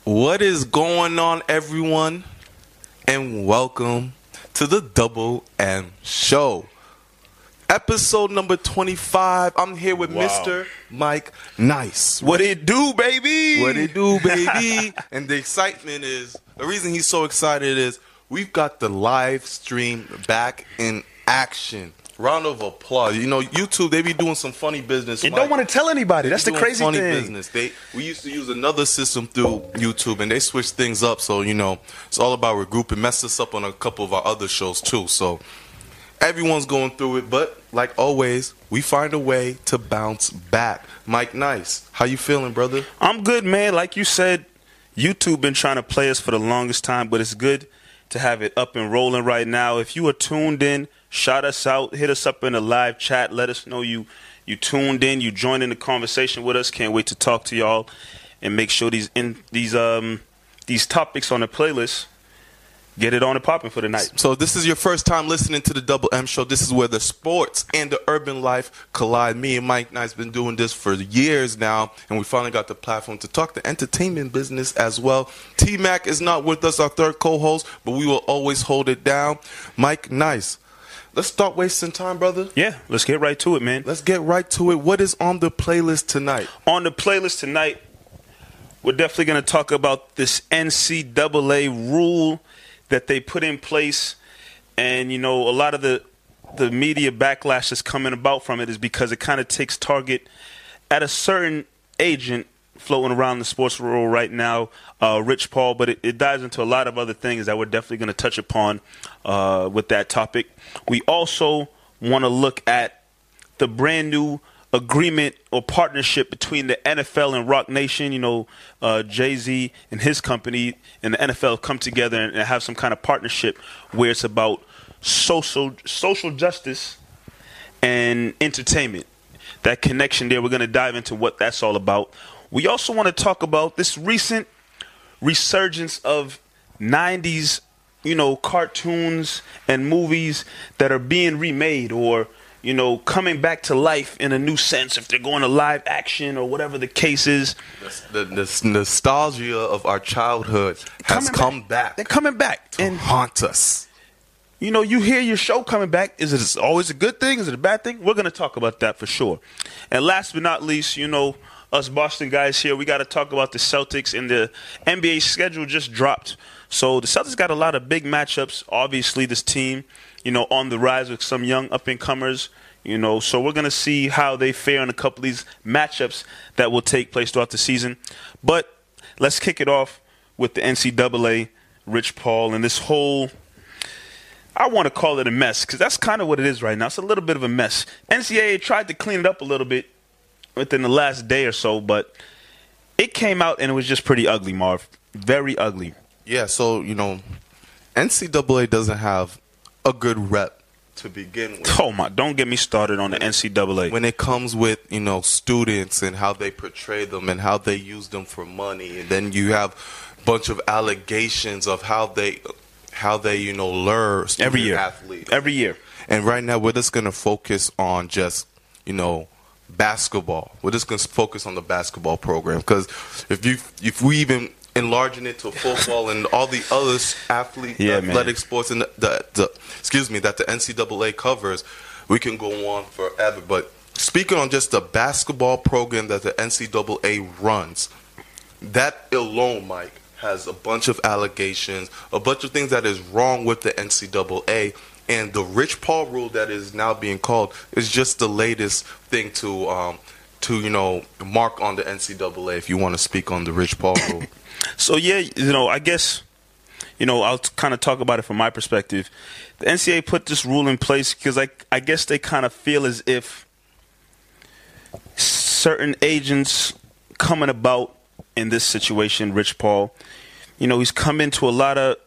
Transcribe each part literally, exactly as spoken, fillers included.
What is going on, everyone? And welcome to the Double M Show. Episode number twenty-five. I'm here with wow. Mister Mike Nice. What it do, baby? What it do, baby? And the excitement is, the reason he's so excited is we've got the live stream back in action. Round of applause. You know, YouTube, they be doing some funny business. You Mike. Don't want to tell anybody. That's the crazy funny thing. Business. They we used to use another system through YouTube, and they switched things up. So, you know, it's all about regrouping. Messed us up on a couple of our other shows, too. So, everyone's going through it. But, like always, we find a way to bounce back. Mike Nice, how you feeling, brother? I'm good, man. Like you said, YouTube been trying to play us for the longest time, but it's good to have it up and rolling right now. If you are tuned in, shout us out, hit us up in the live chat, let us know you you tuned in, you joined in the conversation with us. Can't wait to talk to y'all and make sure these in these um these topics on the playlist get it on and popping for the night. So this is your first time listening to the Double M Show. This is where the sports and the urban life collide. Me and Mike Nice been doing this for years now, and we finally got the platform to talk the entertainment business as well. T-Mac is not with us, our third co-host, but we will always hold it down. Mike Nice, let's start wasting time, brother. Yeah, let's get right to it, man. Let's get right to it. What is on the playlist tonight? On the playlist tonight, we're definitely going to talk about this N C double A rule that they put in place, and you know a lot of the the media backlash that's coming about from it is because it kind of takes target at a certain agent floating around the sports world right now, uh, Rich Paul, but it, it dives into a lot of other things that we're definitely going to touch upon uh, with that topic. We also want to look at the brand new agreement or partnership between the N F L and Rock Nation. You know, uh, Jay-Z and his company and the N F L come together and have some kind of partnership where it's about social social justice and entertainment. That connection there, we're going to dive into what that's all about. We also want to talk about this recent resurgence of nineties, you know, cartoons and movies that are being remade or you know, coming back to life in a new sense, if they're going to live action or whatever the case is. The, the, the nostalgia of our childhood has come back. back. They're coming back. To and haunt us. You know, you hear your show coming back. Is it always a good thing? Is it a bad thing? We're going to talk about that for sure. And last but not least, you know, us Boston guys here, we got to talk about the Celtics, and the N B A schedule just dropped. So the Celtics got a lot of big matchups. Obviously, this team, you know, on the rise with some young up-and-comers, you know. So we're going to see how they fare in a couple of these matchups that will take place throughout the season. But let's kick it off with the N C double A, Rich Paul, and this whole, I want to call it a mess because that's kind of what it is right now. It's a little bit of a mess. N C double A tried to clean it up a little bit within the last day or so, but it came out and it was just pretty ugly, Marv. Very ugly. Yeah, so, you know, N C double A doesn't have a good rep to begin with. Oh, my. Don't get me started on the N C double A. When it comes with, you know, students and how they portray them and how they use them for money. And then you have a bunch of allegations of how they, how they you know, lure student Every year. athletes. Every year. And right now we're just going to focus on just, you know, basketball. We're just going to focus on the basketball program. Because if you, if we even enlarging it to football and all the other athlete yeah, athletic man. sports and the, the, the excuse me that the N C double A covers, we can go on forever. But speaking on just the basketball program that the N C double A runs, that alone, Mike, has a bunch of allegations, a bunch of things that is wrong with the N C double A. And the Rich Paul rule that is now being called is just the latest thing to um, to you know mark on the N C double A. If you want to speak on the Rich Paul rule. So, yeah, you know, I guess, you know, I'll kind of talk about it from my perspective. The N C double A put this rule in place because I, I guess they kind of feel as if certain agents coming about in this situation, Rich Paul, you know, he's come into a lot of,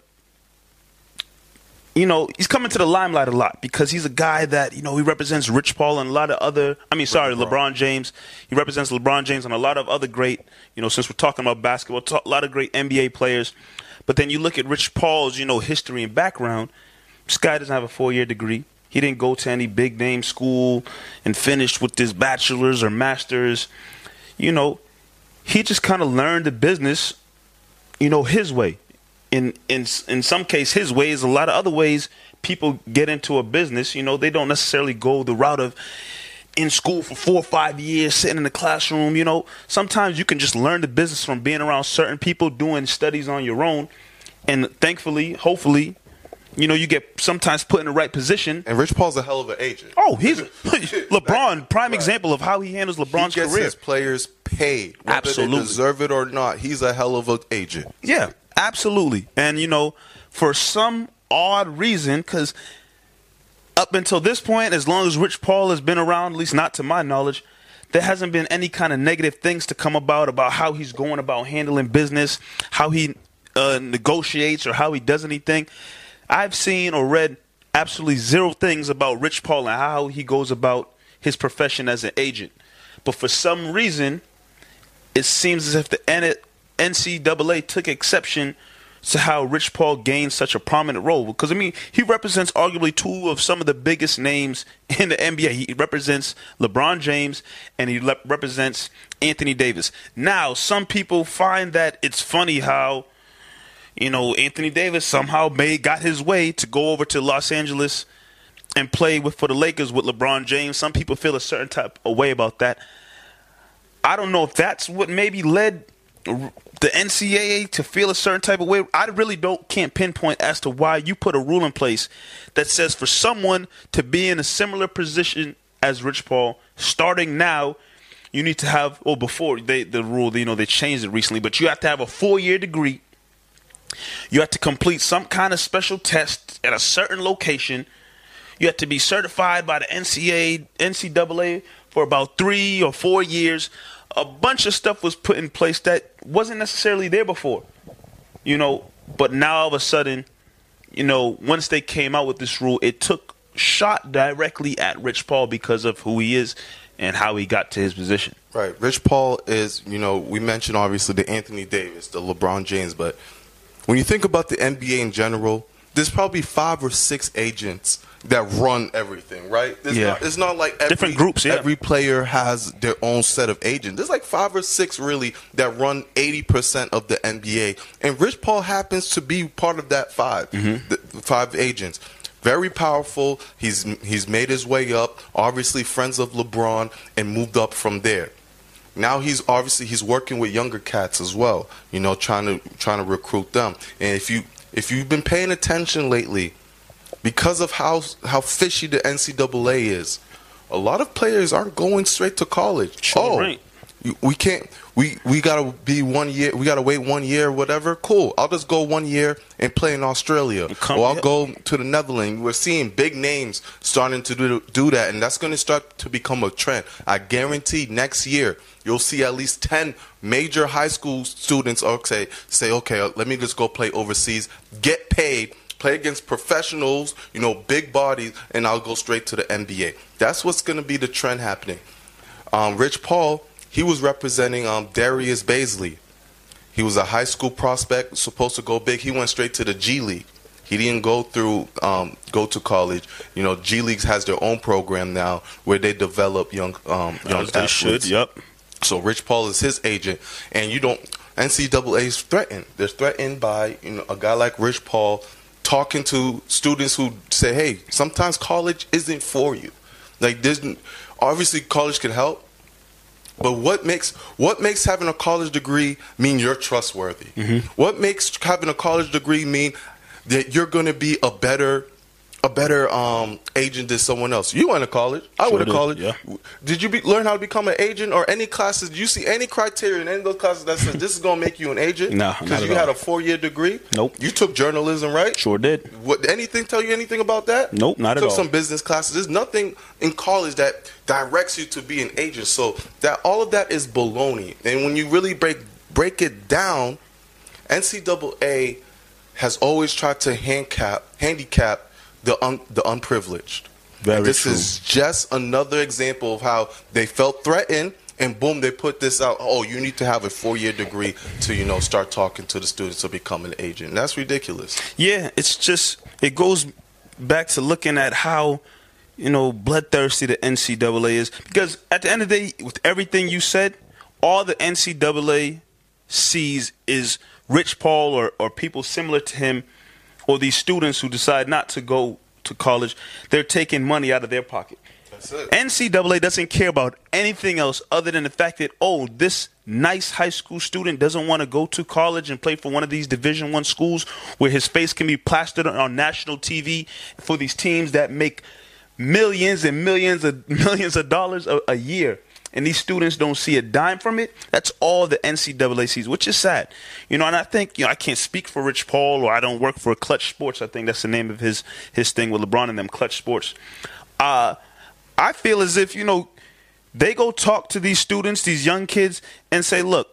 you know, he's coming to the limelight a lot because he's a guy that, you know, he represents Rich Paul and a lot of other, I mean, sorry, LeBron. LeBron James. He represents LeBron James and a lot of other great, you know, since we're talking about basketball, a lot of great N B A players. But then you look at Rich Paul's, you know, history and background. This guy doesn't have a four-year degree. He didn't go to any big-name school and finished with his bachelor's or master's. You know, he just kind of learned the business you know, his way. In in in some case, his ways. A lot of other ways, people get into a business. You know, they don't necessarily go the route of in school for four or five years, sitting in the classroom. You know, sometimes you can just learn the business from being around certain people, doing studies on your own, and thankfully, hopefully, you know, you get sometimes put in the right position. And Rich Paul's a hell of an agent. Oh, he's LeBron, prime right. example of how he handles LeBron's he gets career. His players paid, whether Absolutely. they deserve it or not. He's a hell of an agent. Yeah, absolutely. And you know, for some odd reason, because up until this point, as long as Rich Paul has been around, at least not to my knowledge, there hasn't been any kind of negative things to come about about how he's going about handling business, how he uh, negotiates, or how he does anything. I've seen or read absolutely zero things about Rich Paul and how he goes about his profession as an agent. But for some reason, it seems as if the N C double A took exception to how Rich Paul gained such a prominent role. Because, I mean, he represents arguably two of some of the biggest names in the N B A. He represents LeBron James and he le- represents Anthony Davis. Now, some people find that it's funny how, you know, Anthony Davis somehow made got his way to go over to Los Angeles and play with for the Lakers with LeBron James. Some people feel a certain type of way about that. I don't know if that's what maybe led the N C double A to feel a certain type of way. I really don't can't pinpoint as to why you put a rule in place that says for someone to be in a similar position as Rich Paul, starting now, you need to have, or before they the rule, you know, they changed it recently, but you have to have a four-year degree. You have to complete some kind of special test at a certain location. You have to be certified by the N C double A for about three or four years. A bunch of stuff was put in place that wasn't necessarily there before, you know. But now all of a sudden, you know, once they came out with this rule, it took shot directly at Rich Paul because of who he is and how he got to his position. Right. Rich Paul is, you know, we mentioned obviously the Anthony Davis, the LeBron James, but when you think about the N B A in general, there's probably five or six agents that run everything, right? There's yeah. Not, it's not like every, different groups. Yeah. Every player has their own set of agents. There's like five or six really that run eighty percent of the N B A, and Rich Paul happens to be part of that five, mm-hmm. the five agents. Very powerful. He's he's made his way up. Obviously, friends of LeBron, and moved up from there. Now he's obviously he's working with younger cats as well. You know, trying to trying to recruit them. And if you if you've been paying attention lately, because of how how fishy the N C double A is, a lot of players aren't going straight to college. Sure, oh, right. we can't. We we gotta be one year. We gotta wait one year, whatever. Cool. I'll just go one year and play in Australia, come, or I'll yeah. go to the Netherlands. We're seeing big names starting to do do that, and that's going to start to become a trend. I guarantee next year you'll see at least ten major high school students okay say, okay, let me just go play overseas, get paid, play against professionals, you know, big bodies, and I'll go straight to the N B A. That's what's going to be the trend happening. Um, Rich Paul, he was representing um, Darius Baisley. He was a high school prospect, supposed to go big. He went straight to the G League. He didn't go through, um, go to college. You know, G Leagues has their own program now where they develop young, um, young As they athletes. should. Yep. So Rich Paul is his agent, and you don't. N C double A is threatened. They're threatened by, you know, a guy like Rich Paul talking to students who say, "Hey, sometimes college isn't for you. Like, there's obviously college can help, but what makes what makes having a college degree mean you're trustworthy? Mm-hmm. What makes having a college degree mean that you're going to be a better a better um, agent than someone else? You went to college. I Sure went to did, college. yeah. Did you be, learn how to become an agent or any classes? Did you see any criteria in any of those classes that says this is going to make you an agent? No, not because at you all. had a four-year degree. Nope. You took journalism, right? Sure did. What, anything tell you anything about that? Nope, not at took all. some business classes. There's nothing in college that directs you to be an agent. So that all of that is baloney. And when you really break break it down, N C double A has always tried to handicap handicap the un, the unprivileged. Very and this true. is just another example of how they felt threatened, and boom, they put this out. Oh, you need to have a four-year degree to, you know, start talking to the students to become an agent. And that's ridiculous. Yeah, it's just it goes back to looking at how, you know, bloodthirsty the N C double A is. Because at the end of the day, with everything you said, all the N C double A sees is Rich Paul or, or people similar to him, or these students who decide not to go to college, they're taking money out of their pocket. That's it. N C double A doesn't care about anything else other than the fact that, oh, this nice high school student doesn't want to go to college and play for one of these Division One schools where his face can be plastered on national T V for these teams that make millions and millions of millions of dollars a, a year. And these students don't see a dime from it. That's all the N C double A sees, which is sad. You know, and I think, you know, I can't speak for Rich Paul, or I don't work for Clutch Sports. I think that's the name of his his thing with LeBron and them, Clutch Sports. Uh, I feel as if, you know, they go talk to these students, these young kids, and say, look,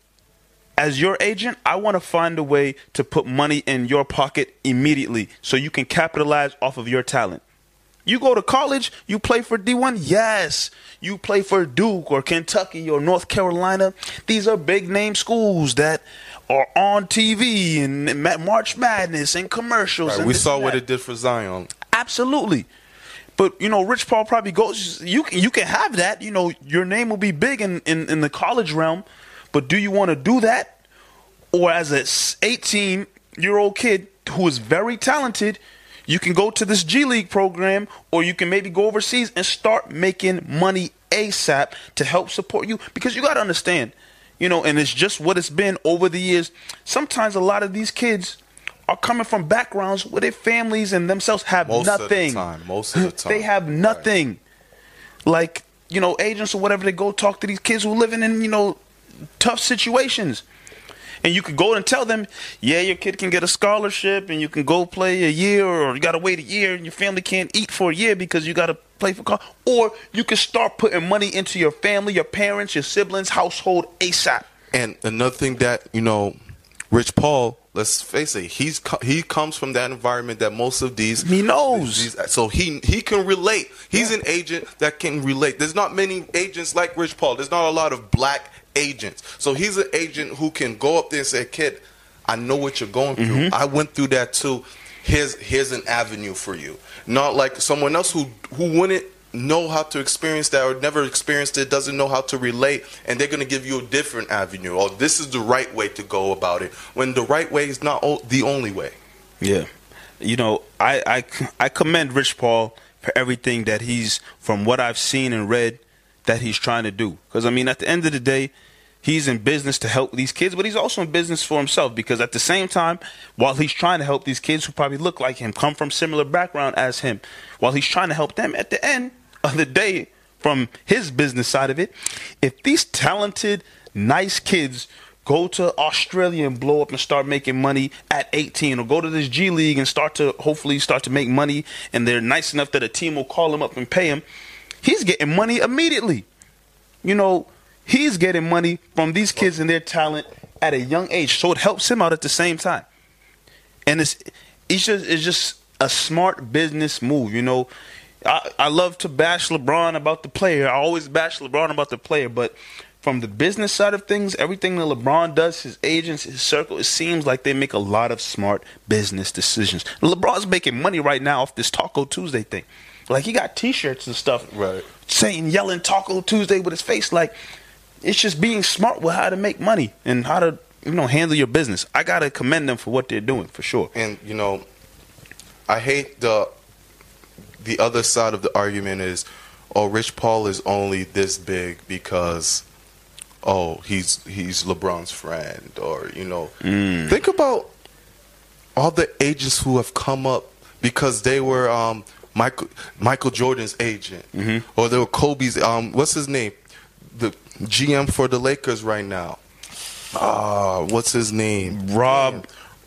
as your agent, I want to find a way to put money in your pocket immediately so you can capitalize off of your talent. You go to college, you play for D one? Yes. You play for Duke or Kentucky or North Carolina. These are big name schools that are on T V and March Madness and commercials. Right, and we this saw and what that. it did for Zion. Absolutely. But, you know, Rich Paul probably goes, you can, you can have that. You know, your name will be big in, in, in the college realm. But do you want to do that? Or as an eighteen-year-old kid who is very talented, you can go to this G League program, or you can maybe go overseas and start making money ASAP to help support you. Because you got to understand, you know, and it's just what it's been over the years. Sometimes a lot of these kids are coming from backgrounds where their families and themselves have Most nothing. of the time. Most of the time. They have nothing. Right. Like, you know, agents or whatever, they go talk to these kids who are living in, you know, tough situations. And you could go and tell them, yeah, your kid can get a scholarship and you can go play a year, or you got to wait a year and your family can't eat for a year because you got to play for college. Or you can start putting money into your family, your parents, your siblings' household ASAP. And another thing that, you know, Rich Paul, let's face it, he's he comes from that environment that most of these he knows. These, so he he can relate. He's yeah. an agent that can relate. There's not many agents like Rich Paul. There's not a lot of black agents. So he's an agent who can go up there and say, "Kid, I know what you're going through. Mm-hmm. I went through that too. Here's here's an avenue for you." Not like someone else who who wouldn't know how to experience that or never experienced it, doesn't know how to relate, and they're going to give you a different avenue. Oh, this is the right way to go about it, when the right way is not o- the only way. Yeah. You know, I, I, I commend Rich Paul for everything that he's, from what I've seen and read, that he's trying to do. Because, I mean, at the end of the day, he's in business to help these kids, but he's also in business for himself, because at the same time, while he's trying to help these kids who probably look like him, come from similar background as him, while he's trying to help them, at the end of the day, from his business side of it, if these talented, nice kids go to Australia and blow up and start making money at eighteen, or go to this G League and start to hopefully start to make money, and they're nice enough that a team will call him up and pay him, he's getting money immediately. You know, he's getting money from these kids and their talent at a young age, so it helps him out at the same time. And it's it's just, it's just a smart business move, you know. I, I love to bash LeBron about the player. I always bash LeBron about the player, but from the business side of things, everything that LeBron does, his agents, his circle, it seems like they make a lot of smart business decisions. LeBron's making money right now off this Taco Tuesday thing. Like, he got T-shirts and stuff, right, saying, yelling Taco Tuesday with his face. Like, it's just being smart with how to make money and how to, you know, handle your business. I got to commend them for what they're doing, for sure. And, you know, I hate the the other side of the argument is, oh, Rich Paul is only this big because, oh, he's he's LeBron's friend, or, you know. Mm. Think about all the agents who have come up because they were um, Michael Michael Jordan's agent, mm-hmm. or they were Kobe's. Um, what's his name? The G M for the Lakers right now. Ah, uh, what's his name? Rob.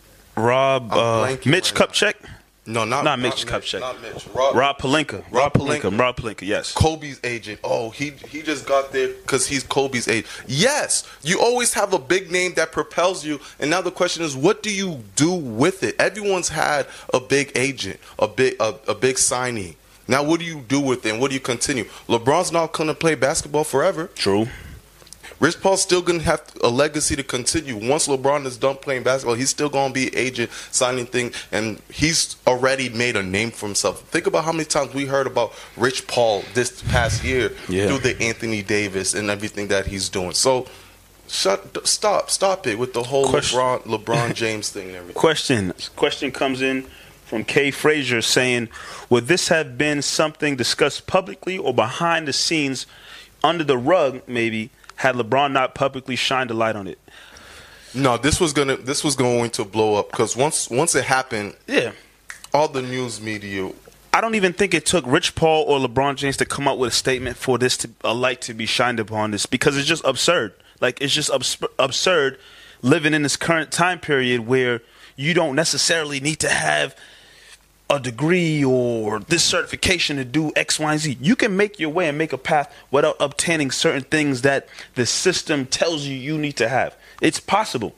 Rob. Uh, Mitch right Kupchak. No, not, not not Mitch Mitch. Kupchak. Not Mitch. Rob, Rob Pelinka. Rob, Rob Pelinka. Pelinka. Rob Pelinka. Yes. Kobe's agent. Oh, he he just got there because he's Kobe's agent. Yes, you always have a big name that propels you, and now the question is, what do you do with it? Everyone's had a big agent, a big a, a big signing. Now, what do you do with it, and what do you continue? LeBron's not going to play basketball forever. True. Rich Paul's still going to have a legacy to continue. Once LeBron is done playing basketball, he's still going to be agent, signing things, and he's already made a name for himself. Think about how many times we heard about Rich Paul this past year, yeah. through the Anthony Davis and everything that he's doing. So Shut, stop, stop it with the whole Question. LeBron, LeBron James thing and everything. Question. Question comes in from Kay Frazier saying, would this have been something discussed publicly or behind the scenes, under the rug, maybe, had LeBron not publicly shined a light on it? No, this was gonna, this was going to blow up because once, once it happened, yeah, all the news media. I don't even think it took Rich Paul or LeBron James to come up with a statement for this to a light to be shined upon this, because it's just absurd. Like, it's just abs- absurd living in this current time period where you don't necessarily need to have a degree or this certification to do X, Y, and Z. You can make your way and make a path without obtaining certain things that the system tells you you need to have. It's possible.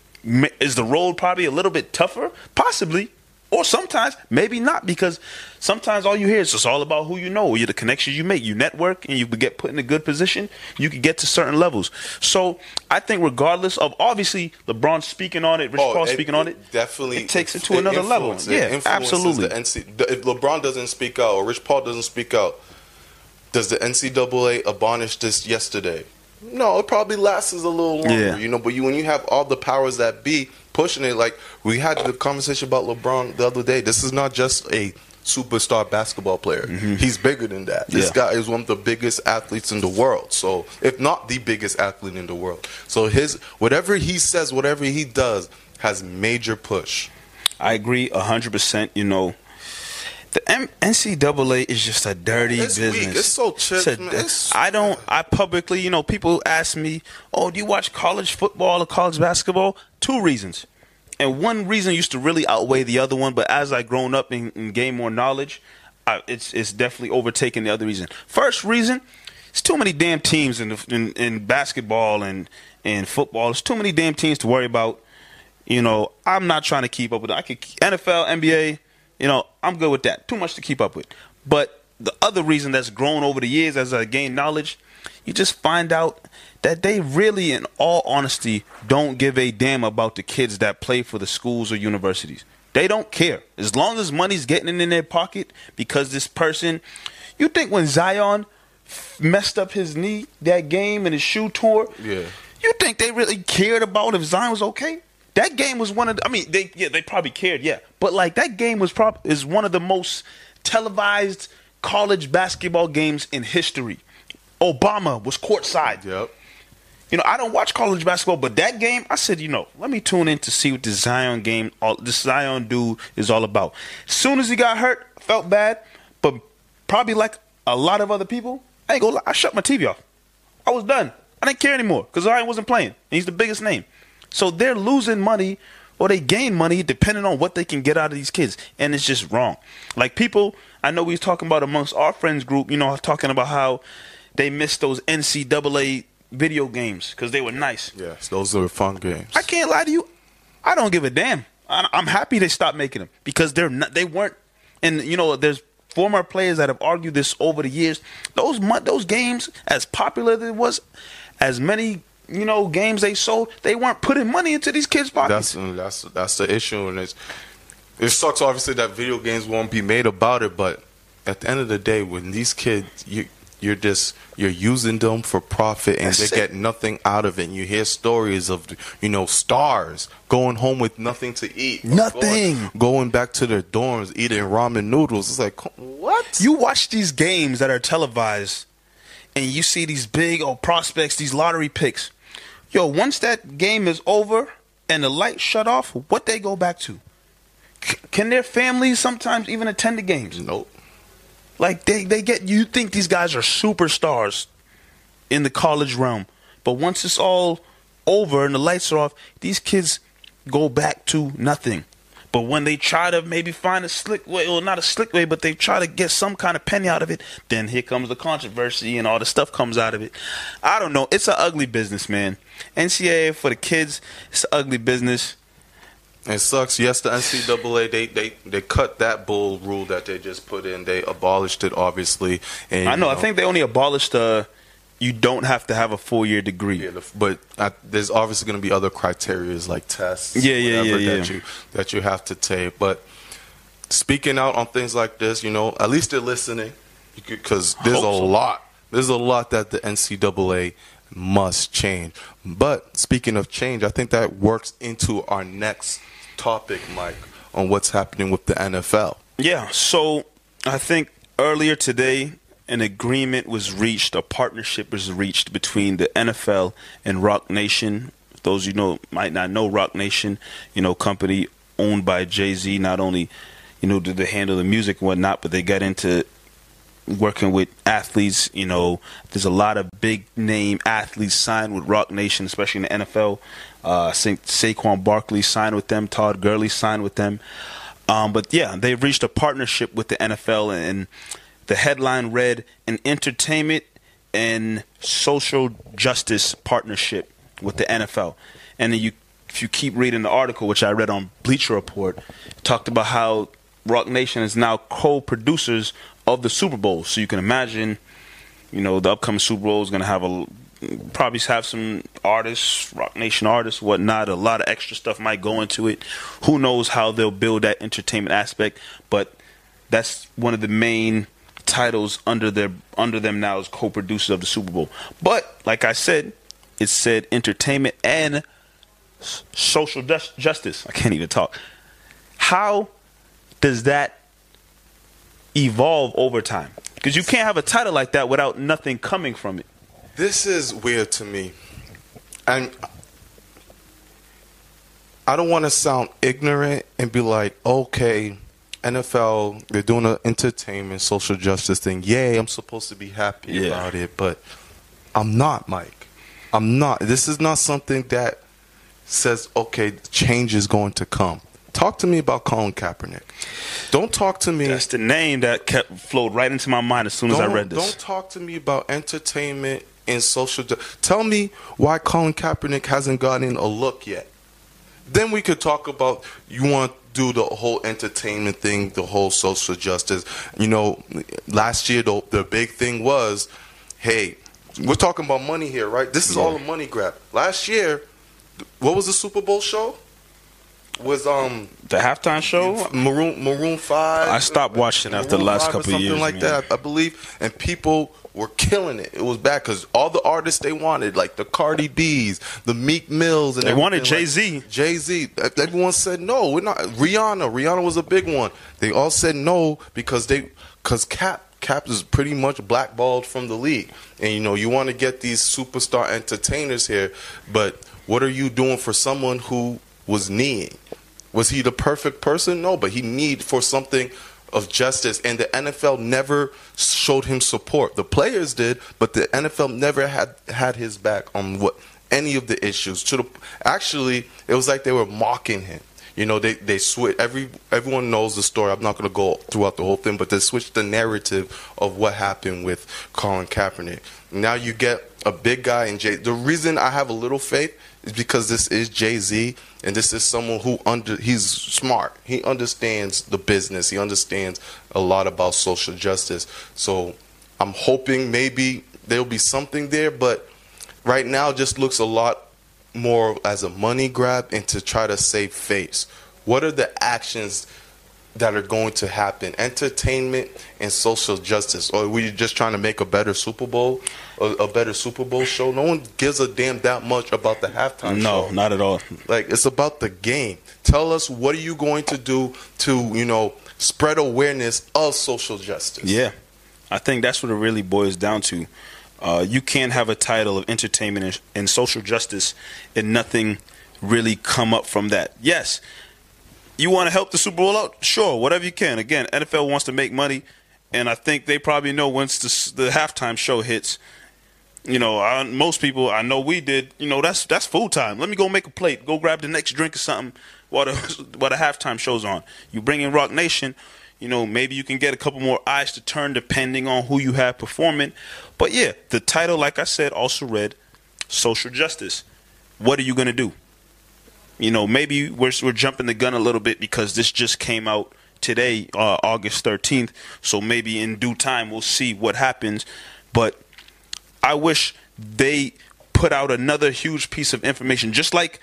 Is the road probably a little bit tougher? Possibly. Or sometimes, maybe not, because sometimes all you hear is just all about who you know, the connections you make. You network and you get put in a good position, you can get to certain levels. So I think regardless of, obviously, LeBron speaking on it, Rich Oh, Paul it- speaking on it it, definitely it takes it to it another level. influences- it Yeah, influences absolutely. The N C, if LeBron doesn't speak out or Rich Paul doesn't speak out, does the N C double A abolish this yesterday? No, it probably lasts a little longer, Yeah. you know. But you, when you have all the powers that be pushing it, like we had the conversation about LeBron the other day. This is not just a superstar basketball player. Mm-hmm. He's bigger than that. This Yeah. guy is one of the biggest athletes in the world. So, if not the biggest athlete in the world, so his whatever he says, whatever he does, has major push. I agree one hundred percent. You know, the M- N C double A is just a dirty It's business. weak. It's so chipped, It's a- man. It's- I don't, I publicly, you know, people ask me, oh, do you watch college football or college basketball? Two reasons. And one reason used to really outweigh the other one, but as I grown up and, and gained more knowledge, I, it's it's definitely overtaken the other reason. First reason, it's too many damn teams in, the, in, in basketball and, and football. There's too many damn teams to worry about. You know, I'm not trying to keep up with it. I could N F L, N B A, you know, I'm good with that. Too much to keep up with. But the other reason that's grown over the years as I gain knowledge, you just find out that they really, in all honesty, don't give a damn about the kids that play for the schools or universities. They don't care. As long as money's getting in their pocket, because this person, you think when Zion f- messed up his knee, that game, and his shoe tore, Yeah. you think they really cared about if Zion was okay? That game was one of the, I mean, they yeah, they probably cared, yeah. But like that game was prob- is one of the most televised college basketball games in history. Obama was courtside. Yep. You know, I don't watch college basketball, but that game, I said, you know, let me tune in to see what this Zion game, all this Zion dude is all about. As soon as he got hurt, I felt bad, but probably like a lot of other people, I ain't gonna lie, I shut my T V off. I was done. I didn't care anymore because Zion wasn't playing. And he's the biggest name. So they're losing money or they gain money depending on what they can get out of these kids. And it's just wrong. Like people, I know we was talking about amongst our friends group, you know, talking about how they missed those N C double A video games because they were nice. Yes, those are fun games. I can't lie to you. I don't give a damn. I- I'm happy they stopped making them because they're not, they weren't. And, you know, there's former players that have argued this over the years. Those mo- those games, as popular as it was, as many, you know, games they sold, they weren't putting money into these kids' pockets. That's that's that's the issue, and it's it sucks. Obviously, that video games won't be made about it, but at the end of the day, when these kids, you you're just you're using them for profit, and That's they it. get nothing out of it. And you hear stories of you know stars going home with nothing to eat, Nothing. going, going back to their dorms eating ramen noodles. It's like what? You watch these games that are televised, and you see these big oh, prospects, these lottery picks. Yo, once that game is over and the lights shut off, what they go back to? C- can their families sometimes even attend the games? Nope. Like they, they get you think these guys are superstars in the college realm, but once it's all over and the lights are off, these kids go back to nothing. But when they try to maybe find a slick way, or not a slick way, but they try to get some kind of penny out of it, then here comes the controversy and all the stuff comes out of it. I don't know. It's an ugly business, man. N C double A for the kids, it's an ugly business. It sucks. Yes, the N C double A they, they they cut that bull rule that they just put in. They abolished it, obviously. And, I know. you I think they only abolished uh you don't have to have a four year degree. Yeah, the- but I, there's obviously going to be other criterias like tests, Yeah, yeah, whatever yeah, that yeah. you that you have to take. But speaking out on things like this, you know, at least they're listening because there's a Hope so. lot. There's a lot that the N C double A must change. But speaking of change, I think that works into our next topic, Mike, on what's happening with the N F L. Yeah, so I think earlier today an agreement was reached, a partnership was reached between the N F L and Roc Nation. Those you know might not know Roc Nation, you know, company owned by Jay-Z. Not only, you know, did they handle the music and whatnot, but they got into working with athletes. You know, there's a lot of big name athletes signed with Roc Nation, especially in the N F L. Uh, I think Saquon Barkley signed with them. Todd Gurley signed with them. Um, but yeah, they've reached a partnership with the N F L, and the headline read, "An entertainment and social justice partnership with the N F L." And then you, if you keep reading the article, which I read on Bleacher Report, it talked about how Roc Nation is now co-producers of the Super Bowl. So you can imagine, you know, the upcoming Super Bowl is going to have a probably have some artists, Roc Nation artists, whatnot. A lot of extra stuff might go into it. Who knows how they'll build that entertainment aspect? But that's one of the main titles under their under them now as co-producers of the Super Bowl. But like I said, it said entertainment and social just, justice. I can't even talk. How does that evolve over time? Because you can't have a title like that without nothing coming from it. This is weird to me. And I don't want to sound ignorant and be like, okay, N F L, they're doing an entertainment, social justice thing. Yay, I'm supposed to be happy yeah. about it. But I'm not, Mike. I'm not. This is not something that says, okay, change is going to come. Talk to me about Colin Kaepernick. Don't talk to me. That's the name that kept flowed right into my mind as soon as I read this. Don't talk to me about entertainment and social justice. Tell me why Colin Kaepernick hasn't gotten a look yet. Then we could talk about you want to do the whole entertainment thing, the whole social justice. You know, last year the, the big thing was, hey, we're talking about money here, right? This is yeah. all a money grab. Last year, what was the Super Bowl show? Was um the halftime show Maroon Maroon Five? I stopped watching Maroon after the last couple of years, something like man. that, I believe. And people were killing it. It was bad because all the artists they wanted, like the Cardi B's, the Meek Mills, and they wanted Jay-Z. Like Jay-Z. Everyone said no. We're not. Rihanna. Rihanna was a big one. They all said no because they because Cap. Cap is pretty much blackballed from the league. And, you know, you want to get these superstar entertainers here, but what are you doing for someone who was kneeing? Was he the perfect person? No, but he need for something of justice, and the N F L never showed him support. The players did, but the N F L never had had his back on what any of the issues. To the, actually, it was like they were mocking him. You know, they they switch. Every everyone knows the story. I'm not going to go throughout the whole thing, but they switched the narrative of what happened with Colin Kaepernick. Now you get a big guy in Jay. The reason I have a little faith is because this is Jay-Z, and this is someone who under he's smart. He understands the business. He understands a lot about social justice. So I'm hoping maybe there'll be something there, but right now it just looks a lot more as a money grab and to try to save face. What are the actions that are going to happen? Entertainment and social justice. Or are we just trying to make a better Super Bowl? A, a better Super Bowl show? No one gives a damn that much about the halftime no, show. No, not at all. Like, it's about the game. Tell us, what are you going to do to, you know, spread awareness of social justice? Yeah. I think that's what it really boils down to. Uh, you can't have a title of entertainment and, and social justice and nothing really come up from that. Yes, you want to help the Super Bowl out? Sure, whatever you can. Again, N F L wants to make money, and I think they probably know once the, the halftime show hits, you know, I, most people, I know we did, you know, that's that's food time. Let me go make a plate, go grab the next drink or something while the, while the halftime show's on. You bring in Roc Nation, you know, maybe you can get a couple more eyes to turn depending on who you have performing. But yeah, the title, like I said, also read social justice. What are you going to do? You know, maybe we're, we're jumping the gun a little bit because this just came out today, uh, August thirteenth. So maybe in due time we'll see what happens. But I wish they put out another huge piece of information. Just like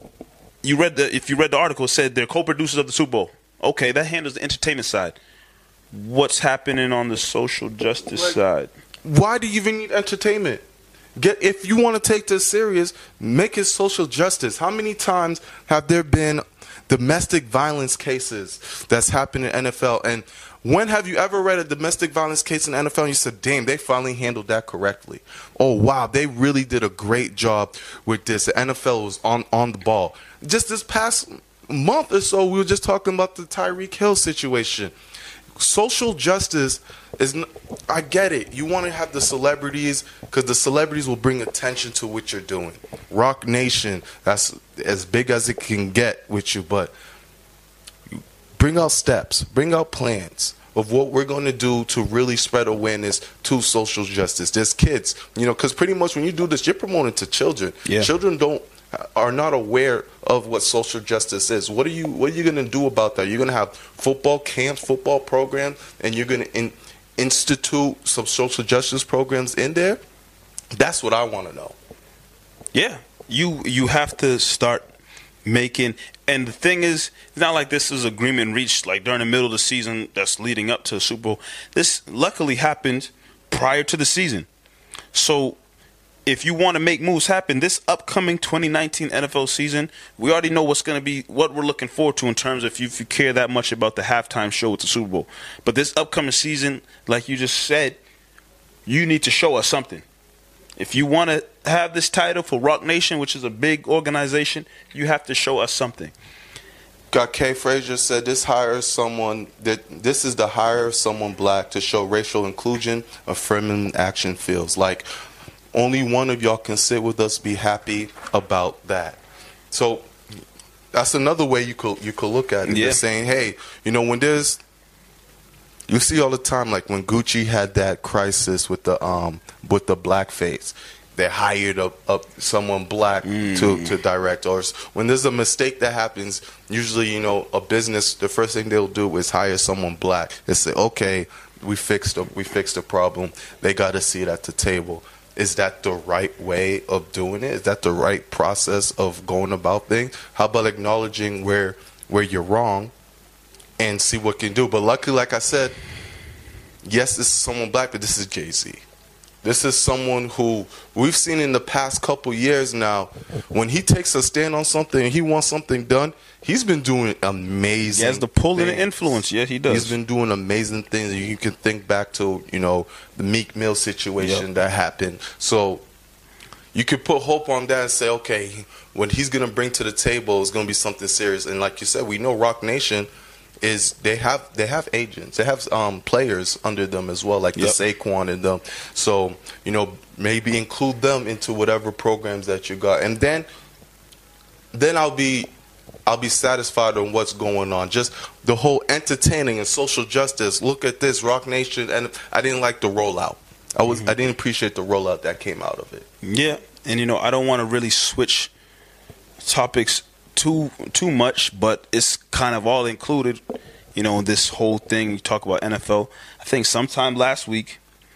you read the, if you read the article, it said they're co-producers of the Super Bowl. Okay, that handles the entertainment side. What's happening on the social justice like, side? Why do you even need entertainment? Get if you want to take this serious, make it social justice. How many times have there been domestic violence cases that's happened in N F L? And when have you ever read a domestic violence case in N F L and you said, damn, they finally handled that correctly? Oh, wow, they really did a great job with this. The N F L was on, on the ball. Just this past month or so, we were just talking about the Tyreek Hill situation. Social justice is, I get it. You want to have the celebrities because the celebrities will bring attention to what you're doing. Rock Nation, that's as big as it can get with you, but bring out steps, bring out plans of what we're going to do to really spread awareness to social justice. There's kids, you know, because pretty much when you do this, you're promoting to children. Yeah. Children don't are not aware of what social justice is. What are you What are you going to do about that? You're going to have football camps, football programs, and you're going to in, institute some social justice programs in there? That's what I want to know. Yeah, you you have to start making. And the thing is, it's not like this is agreement reached like during the middle of the season that's leading up to the Super Bowl. This luckily happened prior to the season. So if you want to make moves happen, this upcoming twenty nineteen N F L season, we already know what's going to be, what we're looking forward to in terms of if you, if you care that much about the halftime show with the Super Bowl. But this upcoming season, like you just said, you need to show us something. If you want to have this title for Rock Nation, which is a big organization, you have to show us something. Got Kay Frazier said this hires someone that this is the hire of someone black to show racial inclusion, affirming action feels like. Only one of y'all can sit with us, be happy about that. So that's another way you could you could look at it. Yeah. Just saying, hey, you know, when there's, you see all the time, like when Gucci had that crisis with the um with the blackface, they hired up, up someone black mm. to, to direct. Or when there's a mistake that happens, usually, you know, a business, the first thing they'll do is hire someone black and say, okay, we fixed the, we fixed the problem. They got a seat at the table. Is that the right way of doing it? Is that the right process of going about things? How about acknowledging where where you're wrong and see what you can do? But luckily, like I said, yes, this is someone black, but this is Jay-Z. This is someone who we've seen in the past couple years now. When he takes a stand on something and he wants something done, he's been doing amazing. He has the pull things. and the influence. Yeah, he does. He's been doing amazing things. You can think back to, you know, the Meek Mill situation yep. that happened. So you could put hope on that and say, okay, what he's going to bring to the table is going to be something serious. And like you said, we know Rock Nation is they have they have agents, they have um, players under them as well, like yep. the Saquon and them. So you know, maybe include them into whatever programs that you got, and then then I'll be I'll be satisfied on what's going on. Just the whole entertaining and social justice. Look at this, Rock Nation, and I didn't like the rollout. I was mm-hmm. I didn't appreciate the rollout that came out of it. Yeah, and you know, I don't want to really switch topics too too much, but it's kind of all included, you know, this whole thing. You talk about N F L. I think sometime last week,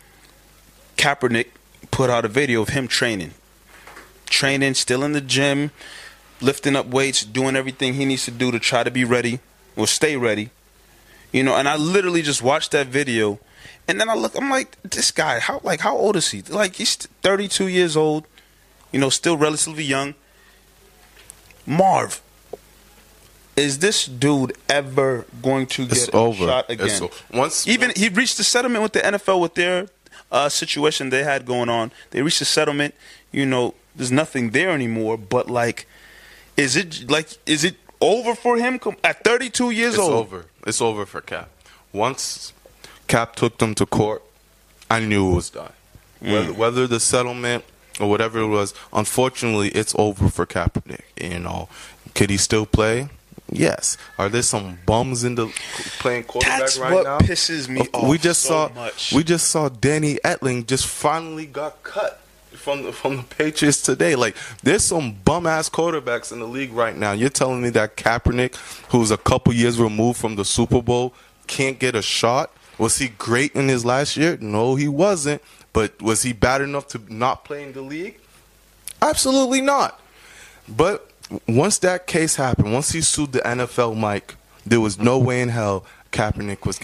Kaepernick put out a video of him training, training, still in the gym, lifting up weights, doing everything he needs to do to try to be ready or stay ready, you know. And I literally just watched that video, and then I look, I'm like, this guy, how like how old is he? Like he's thirty-two years old, you know, still relatively young. Marv, is this dude ever going to get it's over. a shot again? It's so, once Even once, he reached a settlement with the N F L with their uh, situation they had going on. They reached a settlement. You know, there's nothing there anymore. But like, is it like is it over for him at thirty-two years it's old? It's over. It's over for Cap. Once Cap took them to court, I knew it was done. Mm. Whether, whether the settlement or whatever it was, unfortunately, it's over for Kaepernick. You know, could he still play? Yes. Are there some bums in the playing quarterback That's right what now? pisses me off. We just so saw. much. We just saw Danny Etling just finally got cut from the, from the Patriots today. Like, there's some bum ass quarterbacks in the league right now. You're telling me that Kaepernick, who's a couple years removed from the Super Bowl, can't get a shot? Was he great in his last year? No, he wasn't. But was he bad enough to not play in the league? Absolutely not. But once that case happened, once he sued the N F L, Mike, there was no way in hell Kaepernick was getting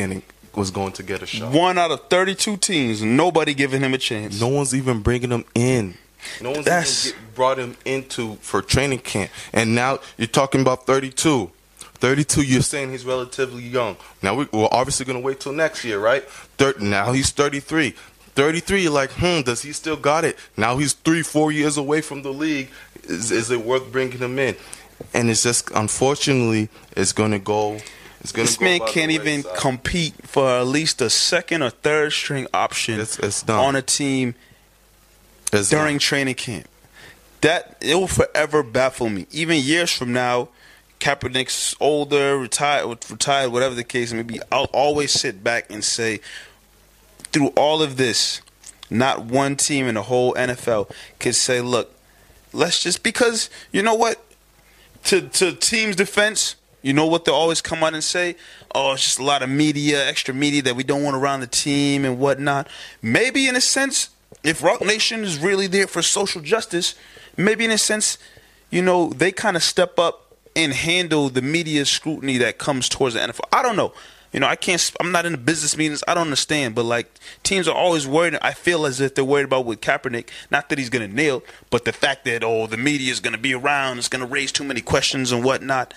was going to get a shot. One out of thirty-two teams, nobody giving him a chance. No one's even bringing him in. No one's That's, even get, brought him into for training camp. And now you're talking about thirty-two. thirty-two, you're saying he's relatively young. Now we, we're obviously going to wait till next year, right? Thir- now he's thirty-three. thirty-three, you're like, hmm, does he still got it? Now he's three, four years away from the league. Is, is it worth bringing him in? And it's just, unfortunately, it's going to go. It's gonna this go man by can't the even wayside. compete for at least a second or third string option It's, it's done. on a team It's during done. training camp. That it will forever baffle me. Even years from now, Kaepernick's older, retired, retired, whatever the case may be. I'll always sit back and say, through all of this, not one team in the whole N F L could say, "Look, let's just," because you know what? To to teams' defense, you know what they always come out and say? Oh, it's just a lot of media, extra media that we don't want around the team and whatnot. Maybe in a sense, if Rock Nation is really there for social justice, maybe in a sense, you know, they kind of step up and handle the media scrutiny that comes towards the N F L. I don't know. You know, I can't, I'm not in the business meetings. I don't understand. But, like, teams are always worried. I feel as if they're worried about with Kaepernick. Not that he's going to nail, but the fact that, oh, the media is going to be around. It's going to raise too many questions and whatnot.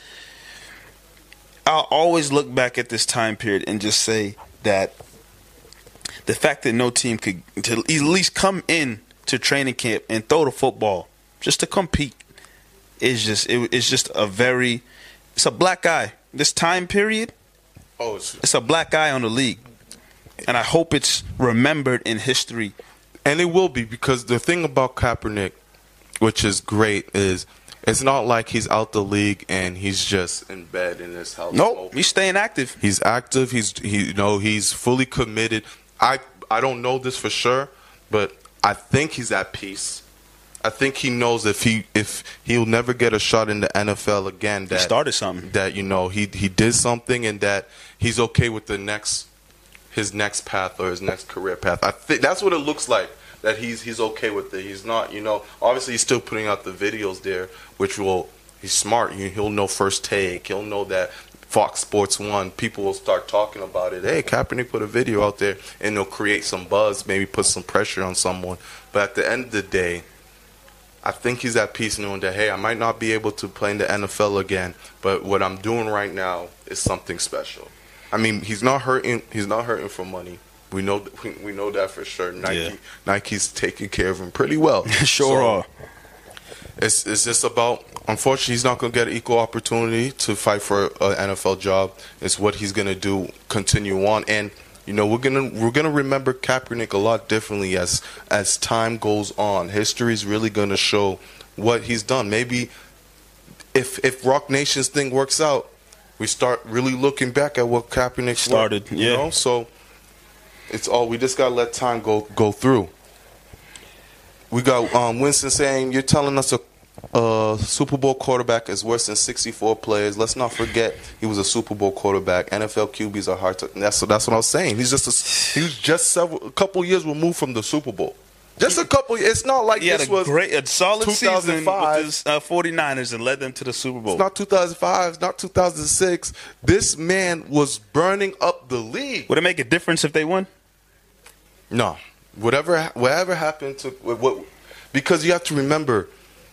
I'll always look back at this time period and just say that the fact that no team could to at least come in to training camp and throw the football just to compete is just, it, it's just a very, it's a black eye. This time period, Oh, it's, it's a black eye on the league. And I hope it's remembered in history. and it will be, because the thing about Kaepernick, which is great, is it's not like he's out the league and he's just in bed in his house. Nope, smoking. he's staying active. He's active. He's he, you know, he's fully committed. I I don't know this for sure, but I think he's at peace. I think he knows if he if he'll never get a shot in the N F L again. That He started something. That you know he he did something, and that he's okay with the next his next path or his next career path. I think that's what it looks like. That he's he's okay with it. He's not, you know. Obviously, he's still putting out the videos there, which will he's smart. He'll know First Take. He'll know that Fox Sports One. People will start talking about it. Hey, Kaepernick put a video out there, and they'll create some buzz, maybe put some pressure on someone. But at the end of the day, I think he's at peace knowing that, hey, I might not be able to play in the N F L again, but what I'm doing right now is something special. I mean, he's not hurting. He's not hurting for money. We know we, we know that for sure. Nike Yeah. Nike's taking care of him pretty well. Sure So, are. It's it's just about, unfortunately, he's not going to get an equal opportunity to fight for an N F L job. It's what he's going to do, continue on, and you know we're gonna we're gonna remember Kaepernick a lot differently as as time goes on. History's really going to show what he's done. Maybe if if Rock Nation's thing works out, we start really looking back at what Kaepernick Started, worked, you yeah. know? So it's all, we just gotta let time go go through. We got um, Winston saying, "You're telling us a uh, Super Bowl quarterback is worse than sixty-four players. Let's not forget he was a Super Bowl quarterback. N F L Q Bs are hard to." That's that's what I was saying. He's just a, he was just several a couple years removed from the Super Bowl. Just a couple. It's not like He had this a was great, a solid season with two thousand five. his uh, 49ers and led them to the Super Bowl. It's not two thousand five. It's not two thousand six. This man was burning up the league. Would it make a difference if they won? No, whatever whatever happened to what, because you have to remember,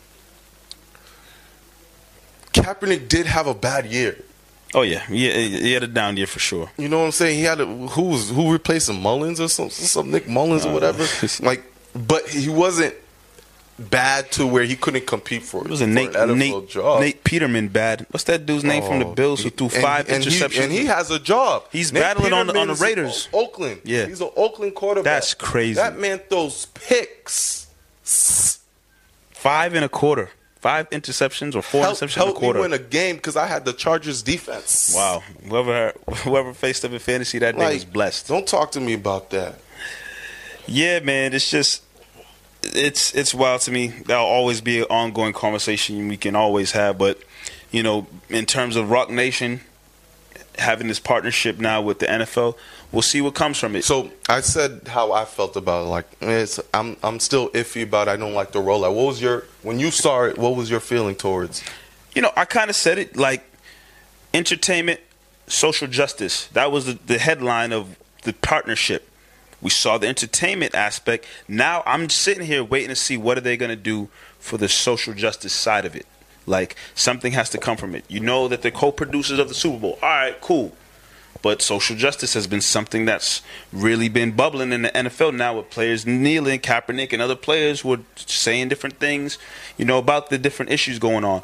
Kaepernick did have a bad year. Oh yeah, yeah, he had a down year for sure. You know what I'm saying? He had a, who was who replaced him, Mullins or some some Nick Mullins or whatever. Like, but he wasn't bad to where he couldn't compete for, It was for a Nate, an N F L Nate, job. Nate Peterman bad. What's that dude's name from the Oh, Bills who threw and- five and interceptions? He, and he has a job. He's Nate battling on the- on the Peterman is Raiders. in Oakland. Yeah. He's an Oakland quarterback. That's crazy. That man throws picks. Five and a quarter. Five interceptions or four Help, interceptions in a help me quarter. win a game because I had the Chargers defense. Wow. Whoever whoever faced up in fantasy that day Like, was blessed. Don't talk to me about that. Yeah, man, it's just it's it's wild to me. That'll always be an ongoing conversation we can always have. But you know, in terms of Rock Nation having this partnership now with the N F L, we'll see what comes from it. So I said how I felt about it. Like, it's, I'm I'm still iffy about it. I don't like the rollout. What was your, when you saw it, what was your feeling towards? You know, I kind of said it like entertainment, social justice. That was the, the headline of the partnership. We saw the entertainment aspect. Now I'm sitting here waiting to see what are they going to do for the social justice side of it. Like, something has to come from it. You know that they're co-producers of the Super Bowl. All right, cool. But social justice has been something that's really been bubbling in the N F L now, with players kneeling, Kaepernick and other players were saying different things, you know, about the different issues going on.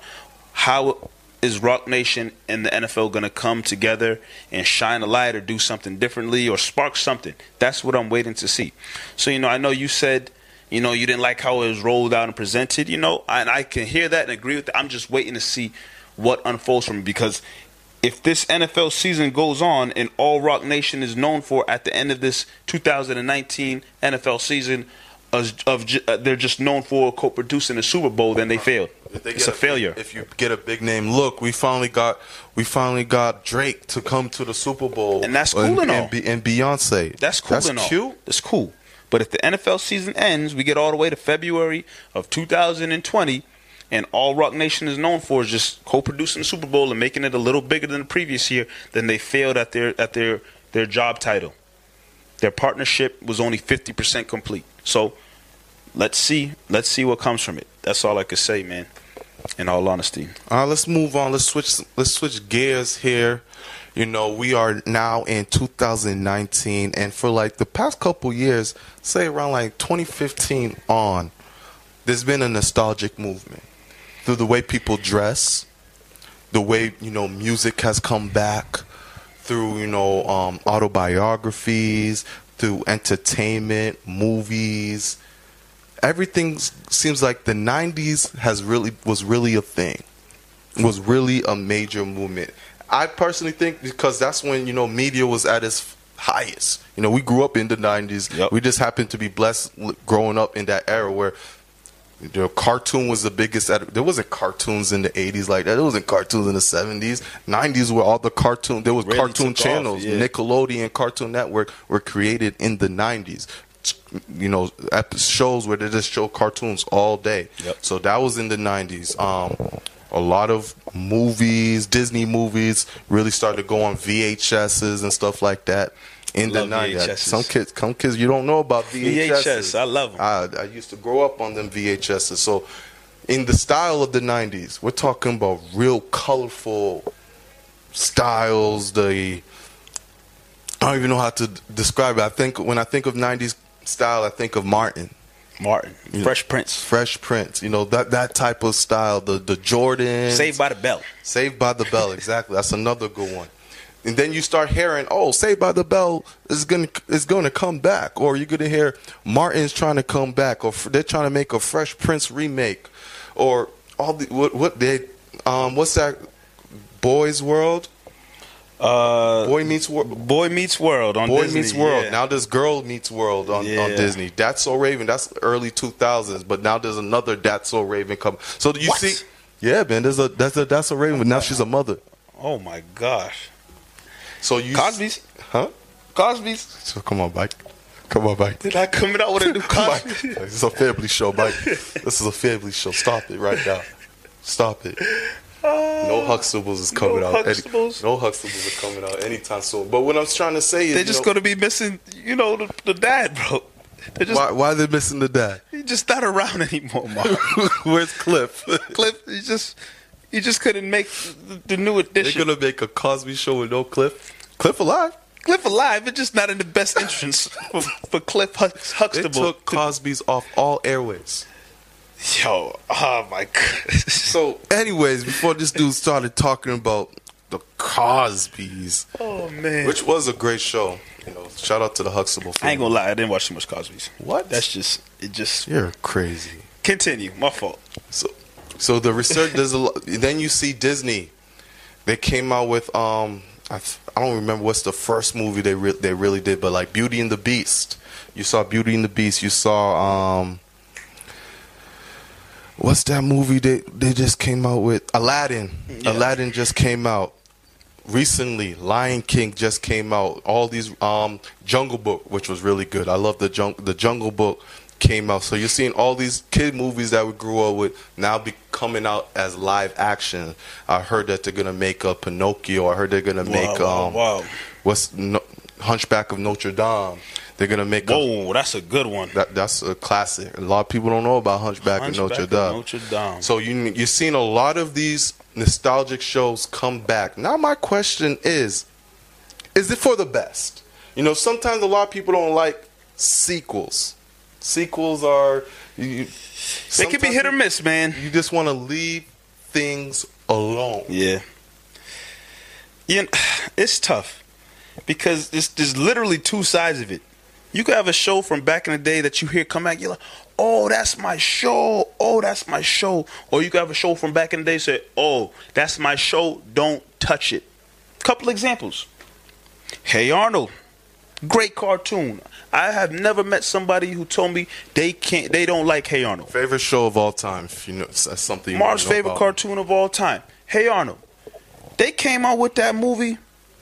How is Rock Nation and the N F L going to come together and shine a light or do something differently or spark something? That's what I'm waiting to see. So, you know, I know you said, you know, you didn't like how it was rolled out and presented, you know, and I can hear that and agree with that. I'm just waiting to see what unfolds from it, because if this N F L season goes on and all Rock Nation is known for at the end of this two thousand nineteen N F L season, of, of uh, they're just known for co-producing the Super Bowl, then they failed. It's a, a failure. If you get a big name, look, we finally got we finally got Drake to come to the Super Bowl, and that's cool and, and all. And, and Beyonce, that's cool that's and all. Cute. That's cool. But if the N F L season ends, we get all the way to February of two thousand twenty, and all Rock Nation is known for is just co-producing the Super Bowl and making it a little bigger than the previous year, then they failed at their at their their job title. Their partnership was only fifty percent complete. So let's see, let's see what comes from it. That's all I could say, man. In all honesty. All right, let's move on. Let's switch. Let's switch gears here. You know, we are now in two thousand nineteen, and for like the past couple years, say around like twenty fifteen on, there's been a nostalgic movement through the way people dress, the way, you know, music has come back, through, you know, um, autobiographies, through entertainment, movies. Everything seems like the nineties has really was really a thing, was really a major movement. I personally think because that's when, you know, media was at its highest. You know, we grew up in the nineties. Yep. We just happened to be blessed growing up in that era where, you know, cartoon was the biggest. There wasn't cartoons in the eighties like that. There wasn't cartoons in the seventies. nineties were all the cartoon. There was really cartoon channels. Off, yeah. Nickelodeon, Cartoon Network were created in the nineties. You know, shows where they just show cartoons all day. Yep. So that was in the nineties. Um, a lot of movies, Disney movies, really started to go on V H S's and stuff like that in love the nineties. V H S's. Some kids, some kids, you don't know about V H S's. V H S, I love them. I, I used to grow up on them V H S's. So in the style of the nineties, we're talking about real colorful styles. The I don't even know how to describe it. I think when I think of nineties style, I think of Martin. Martin, You Fresh know, Prince, Fresh Prince. You know, that that type of style. The the Jordans. Saved by the Bell. Saved by the Bell. Exactly. That's another good one. And then you start hearing, oh, Saved by the Bell is gonna is gonna come back, or you're gonna hear Martin's trying to come back, or they're trying to make a Fresh Prince remake, or all the what what they um what's that Boys World. Uh, Boy Meets World. Boy Meets World on Boy Disney. Meets World. Yeah. Now there's Girl Meets World on, Yeah. on Disney. That's So Raven. That's early two thousands. But now there's another That's So Raven coming. So do you What? see? Yeah, man. There's a that's a That's So Raven. But now she's a mother. Oh my gosh. So you Cosby's, huh? Cosby's. So come on, Mike. Come on, Mike. Did I come out with a new Mike, Cosby? this is a family show, Mike. This is a family show. Stop it right now. Stop it. No Huxtables is coming no out. Any, Huxtables? no Huxtables are coming out anytime soon. But what I'm trying to say is, They're you just know, going to be missing, you know, the, the dad, bro. They're just, why, why are they missing the dad? he's just not around anymore, Mark. Where's Cliff? Cliff, he just, he just couldn't make the, the new They're edition. gonna make a Cosby show with no Cliff. Cliff alive. Cliff alive, but just not in the best entrance for, for Cliff Hux, They Huxtable. took Cosby's off all airways. Yo, oh my god. So, anyways, before this dude started talking about the Cosbys, Oh man. which was a great show, you know, shout out to the Huxtable family. I ain't gonna lie, I didn't watch too much Cosby's. What? That's just it. Just You're crazy. continue. My fault. So, so the research. There's a lot. Then you see Disney. They came out with um. I, I don't remember what's the first movie they re- they really did, but like Beauty and the Beast. You saw Beauty and the Beast. You saw um. What's that movie they they just came out with? Aladdin. Yeah. Aladdin just came out recently. Lion King just came out. All these um Jungle Book, which was really good. I love the jung- the Jungle Book came out. So you're seeing all these kid movies that we grew up with now be coming out as live action. I heard that they're gonna make a Pinocchio. I heard they're gonna make wow, um, wow. what's no, Hunchback of Notre Dame. They're gonna make. Whoa, a, that's a good one. That, that's a classic. A lot of people don't know about Hunchback, Hunchback of Notre of Dame. Notre Dame. So you you're seeing a lot of these nostalgic shows come back. Now my question is, is it for the best? You know, sometimes a lot of people don't like sequels. Sequels are you, they can be hit or miss, man. You just want to leave things alone. Yeah. You know, it's tough because there's, there's literally two sides of it. You could have a show from back in the day that you hear come back, you're like, oh, that's my show. Oh, that's my show. Or you could have a show from back in the day say, oh, that's my show. Don't touch it. Couple examples. Hey Arnold. Great cartoon. I have never met somebody who told me they can't, they don't like Hey Arnold. Favorite show of all time. If you know, that's something. You Mark's know favorite about. cartoon of all time. Hey Arnold. They came out with that movie,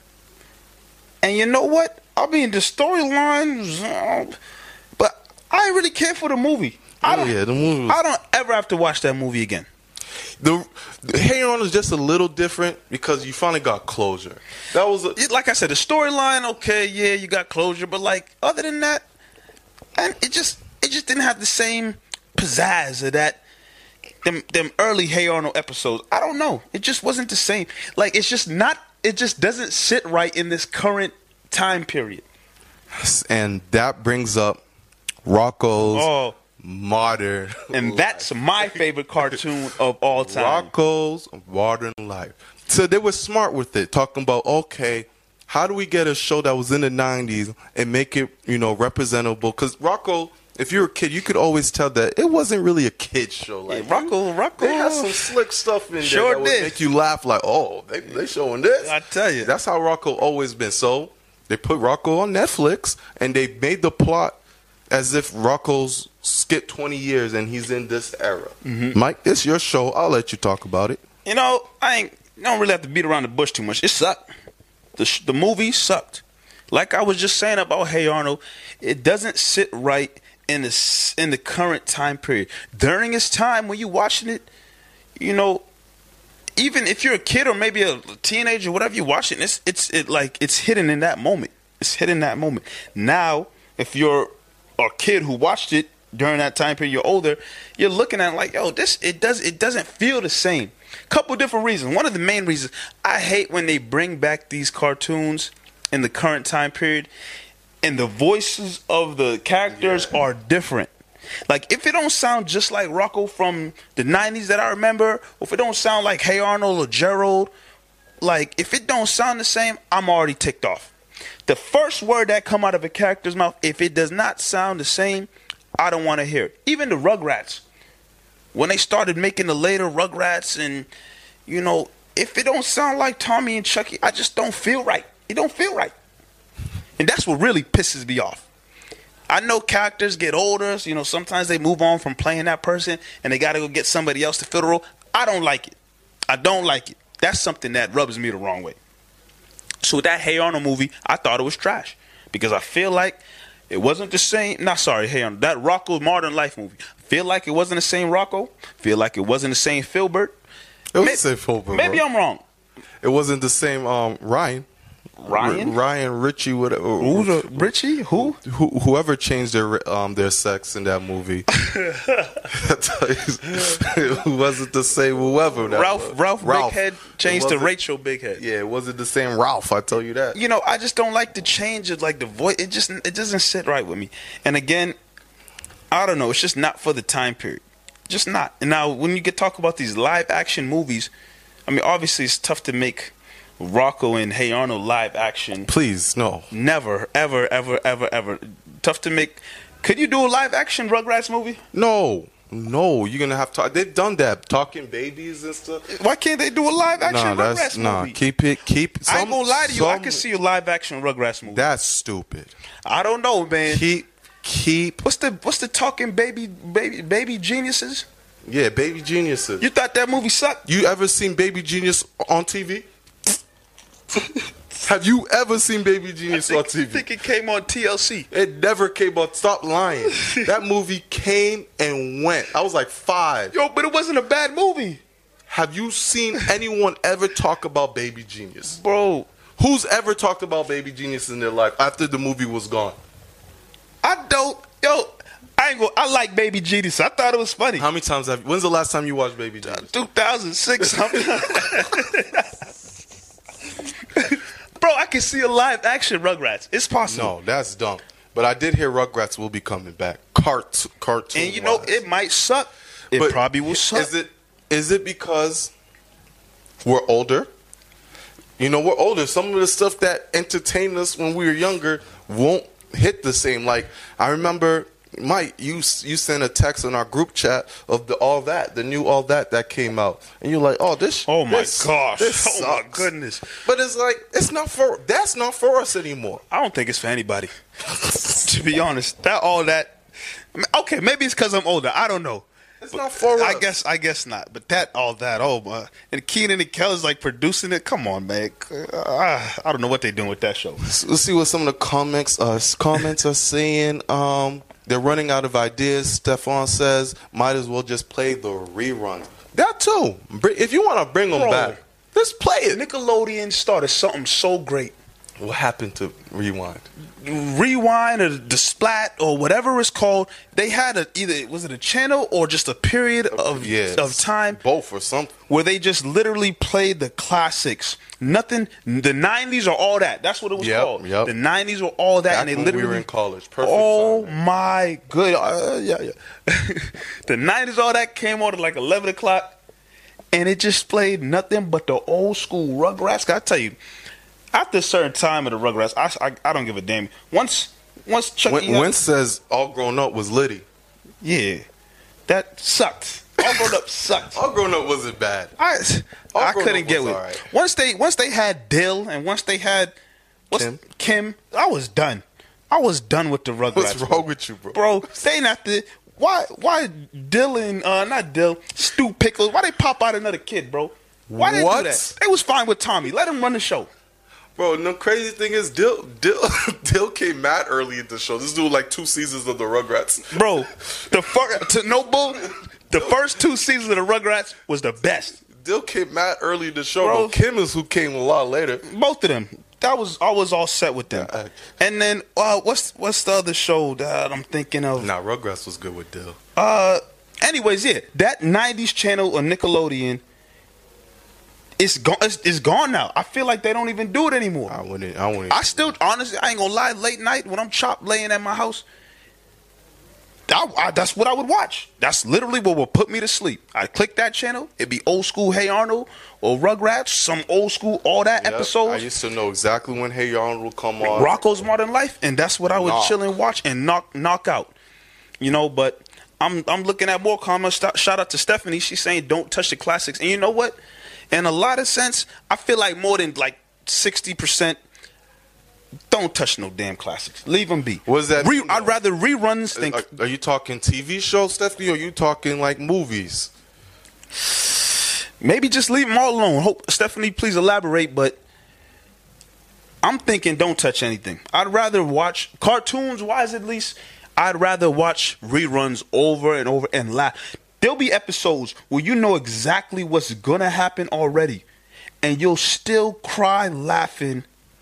and you know what? I mean, the storylines, uh, but I didn't really care for the movie. I Oh, don't, yeah, the movie was- I don't ever have to watch that movie again. The, the Hey Arnold is just a little different because you finally got closure. That was a, It- like I said, the storyline, okay, yeah, you got closure, but like other than that, and it just it just didn't have the same pizzazz of that them them early Hey Arnold episodes. I don't know. It just wasn't the same. Like it's just not. It just doesn't sit right in this current time period. and that brings up Rocco's Oh. Modern And that's my favorite cartoon of all time. Rocco's Modern Life. So they were smart with it, talking about, okay, how do we get a show that was in the nineties and make it, you know, representable? Because Rocco, if you're a kid, you could always tell that it wasn't really a kid show. Like Yeah, Rocco, Rocco, they had some slick stuff in Sure there that would did. make you laugh. Like, oh, they they showing this. I tell you. That's how Rocco always been. So they put Rocco on Netflix, and they made the plot as if Rocco's skipped twenty years and he's in this era. Mm-hmm. Mike, it's your show. I'll let you talk about it. You know, I ain't I don't really have to beat around the bush too much. It sucked. The sh- the movie sucked. Like I was just saying about Hey Arnold, it doesn't sit right in the s- in the current time period. During its time when you watching it, you know, even if you're a kid or maybe a teenager, whatever you're watching, it's it's it like it's hidden in that moment. It's hidden in that moment. Now, if you're a kid who watched it during that time period, you're older, you're looking at it like, yo, this it does it doesn't feel the same. Couple different reasons. One of the main reasons, I hate when they bring back these cartoons in the current time period and the voices of the characters Yeah. are different. Like if it don't sound just like Rocco from the nineties that I remember, or if it don't sound like Hey Arnold or Gerald, like if it don't sound the same, I'm already ticked off. The first word that come out of a character's mouth, if it does not sound the same, I don't want to hear it. Even the Rugrats, when they started making the later Rugrats, and you know, if it don't sound like Tommy and Chucky, I just don't feel right. It don't feel right, and that's what really pisses me off. I know characters get older, so, you know, sometimes they move on from playing that person, and they got to go get somebody else to fill the role. I don't like it. I don't like it. That's something that rubs me the wrong way. So with that Hey Arnold movie, I thought it was trash because I feel like it wasn't the same. Not sorry, Hey Arnold. That Rocco Modern Life movie. Feel like it wasn't the same Rocco. Feel like it wasn't the same Filbert. It was May- the same Filbert, Maybe bro. I'm wrong. It wasn't the same um, Ryan. Ryan? R- Ryan, Richie, whatever. Who's a Richie? Who? Who, whoever changed their um their sex in that movie, I tell you, it wasn't the same. Whoever that Ralph. was. Ralph, Big Head It changed to wasn't- Rachel Big Head. Yeah, it wasn't the same Ralph. I tell you that. You know, I just don't like the change of like the voice. It just it doesn't sit right with me. And again, I don't know. It's just not for the time period. Just not. And now when you get talk about these live action movies, I mean, obviously it's tough to make Rocco and Hey Arnold live action. Please, no. Never, ever, ever, ever, ever. Tough to make. Could you do a live action Rugrats movie? No, no. You're gonna have to. They've done that, talking babies and stuff. Why can't they do a live action Nah, Rugrats that's movie? nah. Keep it. Keep. I ain't some- gonna lie to you. I some- can see a live action Rugrats movie. That's stupid. I don't know, man. Keep. Keep. What's the what's the talking baby baby baby geniuses? Yeah, Baby Geniuses. You thought that movie sucked? You ever seen Baby Genius on T V? Have you ever seen Baby Genius I think, on T V? I think it came on T L C. It never came on. Stop lying. That movie came and went. I was like five. Yo, but it wasn't a bad movie. Have you seen anyone ever talk about Baby Genius? Bro, Who's ever talked about Baby Genius in their life after the movie was gone? I don't. Yo, I ain't go. I like Baby Genius. I thought it was funny. How many times have you, when's the last time you watched Baby Genius? two thousand six. Bro, I can see a live action Rugrats. It's possible. No, that's dumb. But I did hear Rugrats will be coming back. Cart, cartoon. And you know, it might suck. It But probably will suck. Is it is it because we're older? You know, we're older. Some of the stuff that entertained us when we were younger won't hit the same. Like, I remember, Mike, you you sent a text in our group chat of the All That, the new All That that came out. And you're like, oh, this Oh, my this, gosh. this Oh, my sucks. goodness. But it's like, it's not for, that's not for us anymore. I don't think it's for anybody. To be honest, that all that. I mean, okay, maybe it's because I'm older. I don't know. It's not for I us. guess I guess not. But that all that oh my, and Keenan and Kel's like producing it. Come on, man. Uh, I don't know what they're doing with that show. Let's see what some of the comments uh, comments are saying. Um, they're running out of ideas. Stefan says, might as well just play the reruns. That too. Br- If you want to bring them Bro. back, let's play it. Nickelodeon started something so great. What happened to Rewind? Rewind or the Splat or whatever it's called. They had a either was it a channel or just a period of Yes. of time Both or something. where they just literally played the classics. Nothing. The nineties are all that. That's what it was Yep, called. yep. The nineties were all that, Back and they when we literally were in college. Perfect Oh timing. my good. Uh, yeah, yeah. The nineties, all that came on at like eleven o'clock, and it just played nothing but the old school Rugrats. I tell you, after a certain time of the Rugrats, I, I, I don't give a damn. Once once Chucky, When, Hunt- when says All Grown Up was Liddy. yeah, that sucked. All Grown Up sucked. All Grown Up wasn't bad. I All I Grown couldn't Up get was with alright. once they once they had Dill and once they had what's, Kim. Kim. I was done. I was done with the Rugrats. What's wrong with you, bro? Bro, they not the why why Dylan uh not Dill Stu Pickles, why they pop out another kid, bro? Why they What? do that? They was fine with Tommy. Let him run the show. Bro, the crazy thing is, Dill, Dill, Dill came mad early in the show. This dude like two seasons of the Rugrats. Bro, the first to no bull, the first two seasons of the Rugrats was the best. Dill came mad early in the show. Bro. But Kim is who came a lot later. Both of them. That was I was all set with them. Yeah, And then uh what's what's the other show that I'm thinking of? Nah, Rugrats was good with Dill. Uh anyways, yeah, that nineties channel on Nickelodeon it's gone it's, it's gone now. I feel like they don't even do it anymore. I wouldn't. I wouldn't. I still, honestly, I ain't gonna lie. Late night when I'm chopped laying at my house, I, I, that's what I would watch. That's literally what would put me to sleep. I click that channel. It'd be old school Hey Arnold or Rugrats, some old school all that Yep, episodes. I used to know exactly when Hey Arnold would come on. Rocco's Modern Life, and that's what I would Knock. chill and watch and knock knock out. You know, but I'm I'm looking at more comments. St- Shout out to Stephanie. She's saying don't touch the classics, and you know what? In a lot of sense, I feel like more than like sixty percent. Don't touch no damn classics. Leave them be. What does that Re- mean, I'd though? rather reruns than. Are, are you talking T V shows, Stephanie, or are you talking like movies? Maybe just leave them all alone. Hope Stephanie, please elaborate. But I'm thinking, don't touch anything. I'd rather watch cartoons. Wise, at least. I'd rather watch reruns over and over and laugh. There'll be episodes where you know exactly what's gonna happen already, and you'll still cry laughing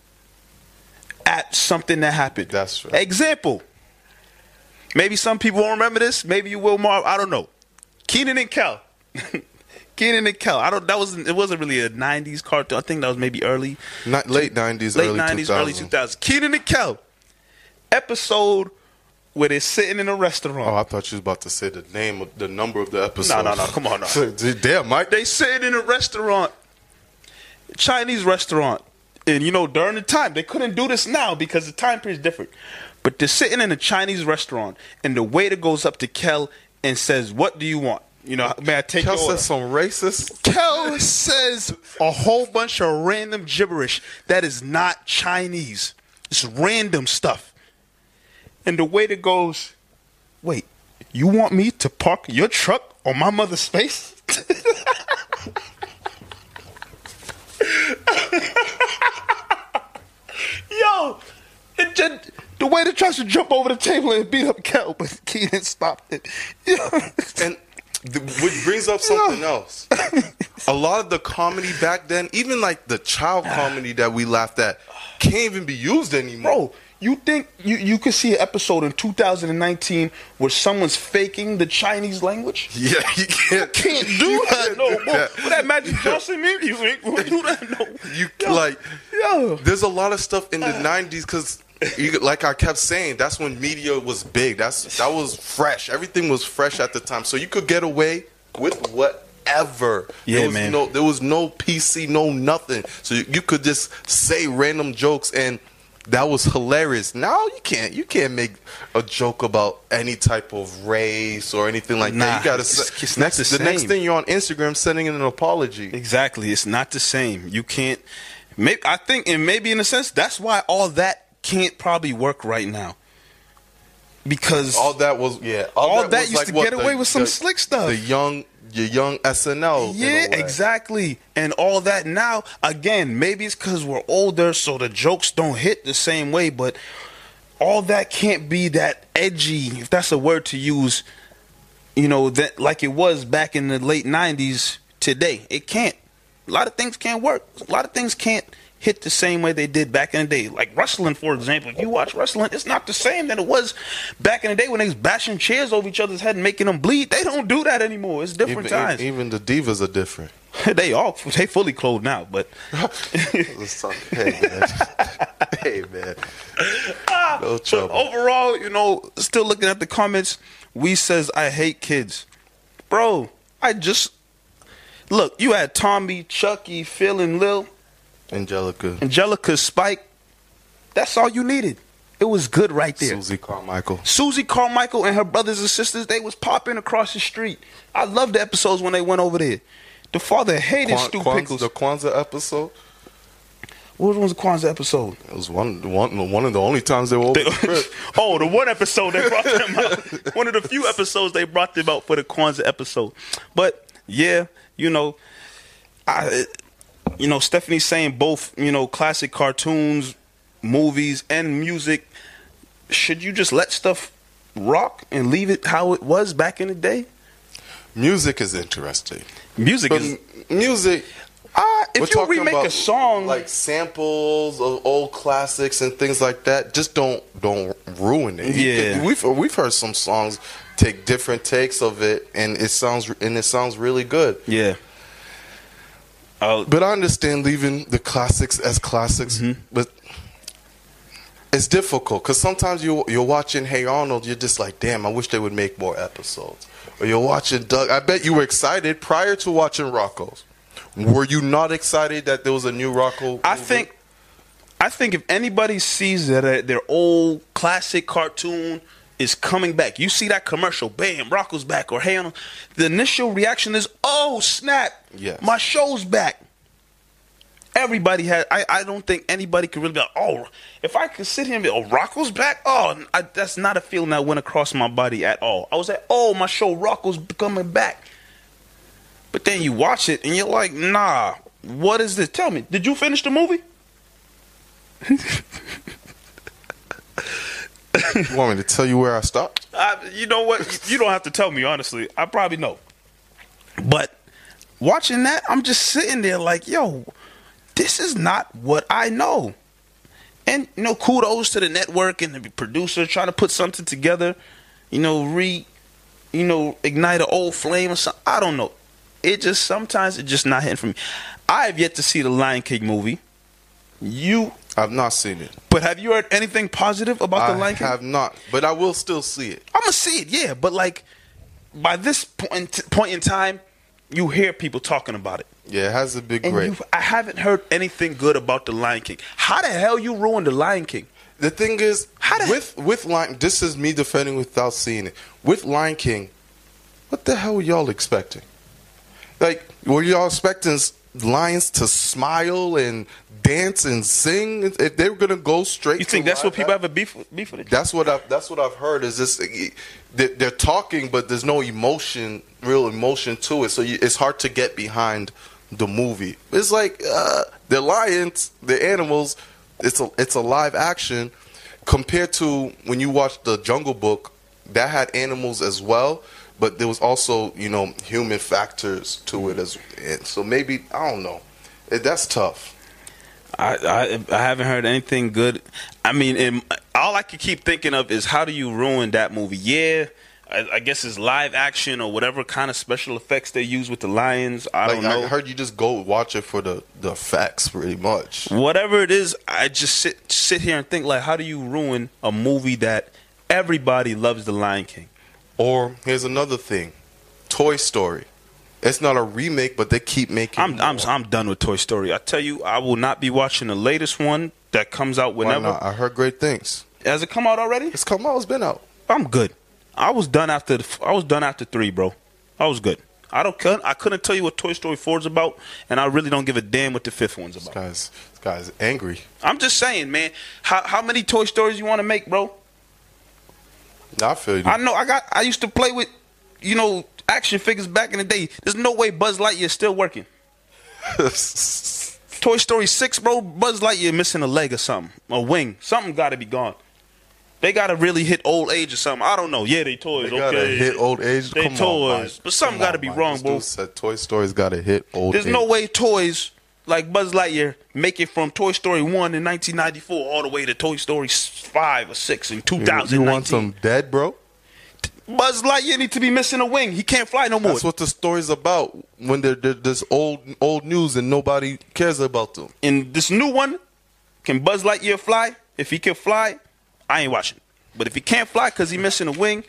at something that happened. That's right. Example. Maybe some people won't remember this. Maybe you will, Marv. I don't know. Keenan and Kel. Keenan and Kel. I don't. That wasn't. It wasn't really a nineties cartoon. I think that was maybe early, Not late nineties, late early nineties, two thousands. early two thousands. Keenan and Kel. Episode where they're sitting in a restaurant. Oh, I thought you was about to say the name of the number of the episode. No, no, no. Come on, no. Damn, Mike. They sitting in a restaurant, Chinese restaurant, and you know during the time they couldn't do this now because the time period is different. But they're sitting in a Chinese restaurant, and the waiter goes up to Kel and says, "What do you want? You know, may I take Kel your order?" said some racist. Kel says a whole bunch of random gibberish that is not Chinese. It's random stuff. And the waiter goes, "Wait, you want me to park your truck on my mother's space?" waiter tries to jump over the table and beat up Kel, but Keenan stopped it. Yeah. And the, which brings up something yeah. else. A lot of the comedy back then, even like the child comedy that we laughed at, can't even be used anymore. Bro, you think you, you could see an episode in two thousand nineteen where someone's faking the Chinese language? Yeah, you can't. You can't do that, no. Bro. That. What that Magic Johnson mean? You ain't gonna do that, no. You yo, like, yo. There's a lot of stuff in the nineties because, like I kept saying, that's when media was big. That's that was fresh. Everything was fresh at the time, so you could get away with whatever. Yeah, there was man. No, there was no P C, no nothing. So you, you could just say random jokes and. That was hilarious. Now you can't you can't make a joke about any type of race or anything like nah, that. You gotta it's, it's next the, the same. next thing you're on Instagram sending in an apology. Exactly, it's not the same. You can't. Maybe, I think, and maybe in a sense, that's why all that can't probably work right now. Because all that was yeah, all, all that, that was used like to what, get away the, with some the, slick stuff. The young. Your young S N L. Yeah, exactly. And all that now, again, maybe it's because we're older, so the jokes don't hit the same way, but all that can't be that edgy, if that's a word to use, you know, that like it was back in the late nineties today. It can't. A lot of things can't work. A lot of things can't hit the same way they did back in the day. Like wrestling, for example. If you watch wrestling, it's not the same that it was back in the day when they was bashing chairs over each other's head and making them bleed. They don't do that anymore. It's different even, times. Even the divas are different. they all they fully clothed now, but hey man, hey man, no trouble. But overall, you know, still looking at the comments, we says I hate kids, bro. I just look. You had Tommy, Chucky, Phil, and Lil. Angelica. Angelica, Spike. That's all you needed. It was good right there. Susie Carmichael. Susie Carmichael and her brothers and sisters, they was popping across the street. I love the episodes when they went over there. The father hated Kwan- Stu Kwanzaa, Pickles. The Kwanzaa episode? What was the Kwanzaa episode? It was one, one, one of the only times they were over They, the crib. Oh, the one episode they brought them out. One of the few episodes they brought them out for the Kwanzaa episode. But, yeah, you know, I... You know, Stephanie's saying both, you know, classic cartoons, movies, and music. Should you just let stuff rock and leave it how it was back in the day? Music is interesting. Music but is... Music... Uh, if you remake a song... Like samples of old classics and things like that, just don't don't ruin it. Yeah. We've, we've heard some songs take different takes of it, and it sounds and it sounds really good. Yeah. Uh, but I understand leaving the classics as classics, mm-hmm. but it's difficult because sometimes you you're watching Hey Arnold, you're just like, damn, I wish they would make more episodes. Or you're watching Doug. I bet you were excited prior to watching Rocko's. Were you not excited that there was a new Rocko? I movie? think, I think if anybody sees that uh, their old classic cartoon is coming back, you see that commercial, bam, Rocko's back, or Hey Arnold, the initial reaction is, oh snap, yes. my show's back. Everybody had. I, I don't think anybody could really be like, oh, if I could sit here and be, oh, Rocko's back. Oh, I, that's not a feeling that went across my body at all. I was like, oh, my show Rocko's coming back. But then you watch it and you're like, nah, what is this? Tell me, did you finish the movie? You want me to tell you where I stopped? I, you know what? You don't have to tell me, honestly. I probably know. But watching that, I'm just sitting there like, yo, this is not what I know. And, you know, kudos to the network and the producer trying to put something together, you know, re, you know, ignite an old flame or something. I don't know. It just, sometimes it's just not hitting for me. I have yet to see the Lion King movie. You... I've not seen it. But have you heard anything positive about the I Lion King? I have not, but I will still see it. I'm going to see it, yeah. But, like, by this point, point in time, you hear people talking about it. Yeah, it has a big And rate. you, I haven't heard anything good about the Lion King. How the hell you ruined the Lion King? The thing is, How the with with Lion, this is me defending without seeing it. With Lion King, what the hell were y'all expecting? Like, were y'all expecting lions to smile and dance and sing? If they were gonna go straight, You think to that's what live people act- have a beef beef with it? That's what I've that's what I've heard. Is this they're, they're talking, but there's no emotion, real emotion to it. So you, it's hard to get behind the movie. It's like uh, they're lions, they're animals. It's a it's a live action. compared to when you watch the Jungle Book, that had animals as well, but there was also, you know, human factors to it as and so maybe I don't know. It, that's tough. I, I I haven't heard anything good. I mean, in, all I could keep thinking of is how do you ruin that movie? Yeah, I, I guess it's live action or whatever kind of special effects they use with the lions. I like, don't know. I heard you just go watch it for the, the effects, pretty much. Whatever it is, I just sit sit here and think like, how do you ruin a movie that everybody loves, The Lion King? Or here's another thing, Toy Story. It's not a remake, but they keep making. I'm I'm I'm done with Toy Story. I tell you, I will not be watching the latest one that comes out whenever. Why not? I heard great things. Has it come out already? It's come out. It's been out. I'm good. I was done after the, I was done after three, bro. I was good. I don't. I couldn't tell you what Toy Story four is about, and I really don't give a damn what the fifth one's about. This guy's this guy's angry. I'm just saying, man. How how many Toy Stories you want to make, bro? I feel you. I know. I got. I used to play with, you know, action figures back in the day. There's no way Buzz Lightyear's still working. Toy Story six, bro. Buzz Lightyear missing a leg or something, a wing. Something got to be gone. They got to really hit old age or something. I don't know. Yeah, they toys. They gotta okay, hit old age. They Come toys, on, but something got to be Mike. wrong, This bro. dude said Toy Story's got to hit old There's age. no way toys like Buzz Lightyear make it from Toy Story one in nineteen ninety-four all the way to Toy Story five or six in two thousand nineteen. You want some dead, bro? Buzz Lightyear need to be missing a wing. He can't fly no more. That's what the story's about. When they're, they're this old old news and nobody cares about them. In this new one, can Buzz Lightyear fly? If he can fly, I ain't watching. But if he can't fly because he missing a wing,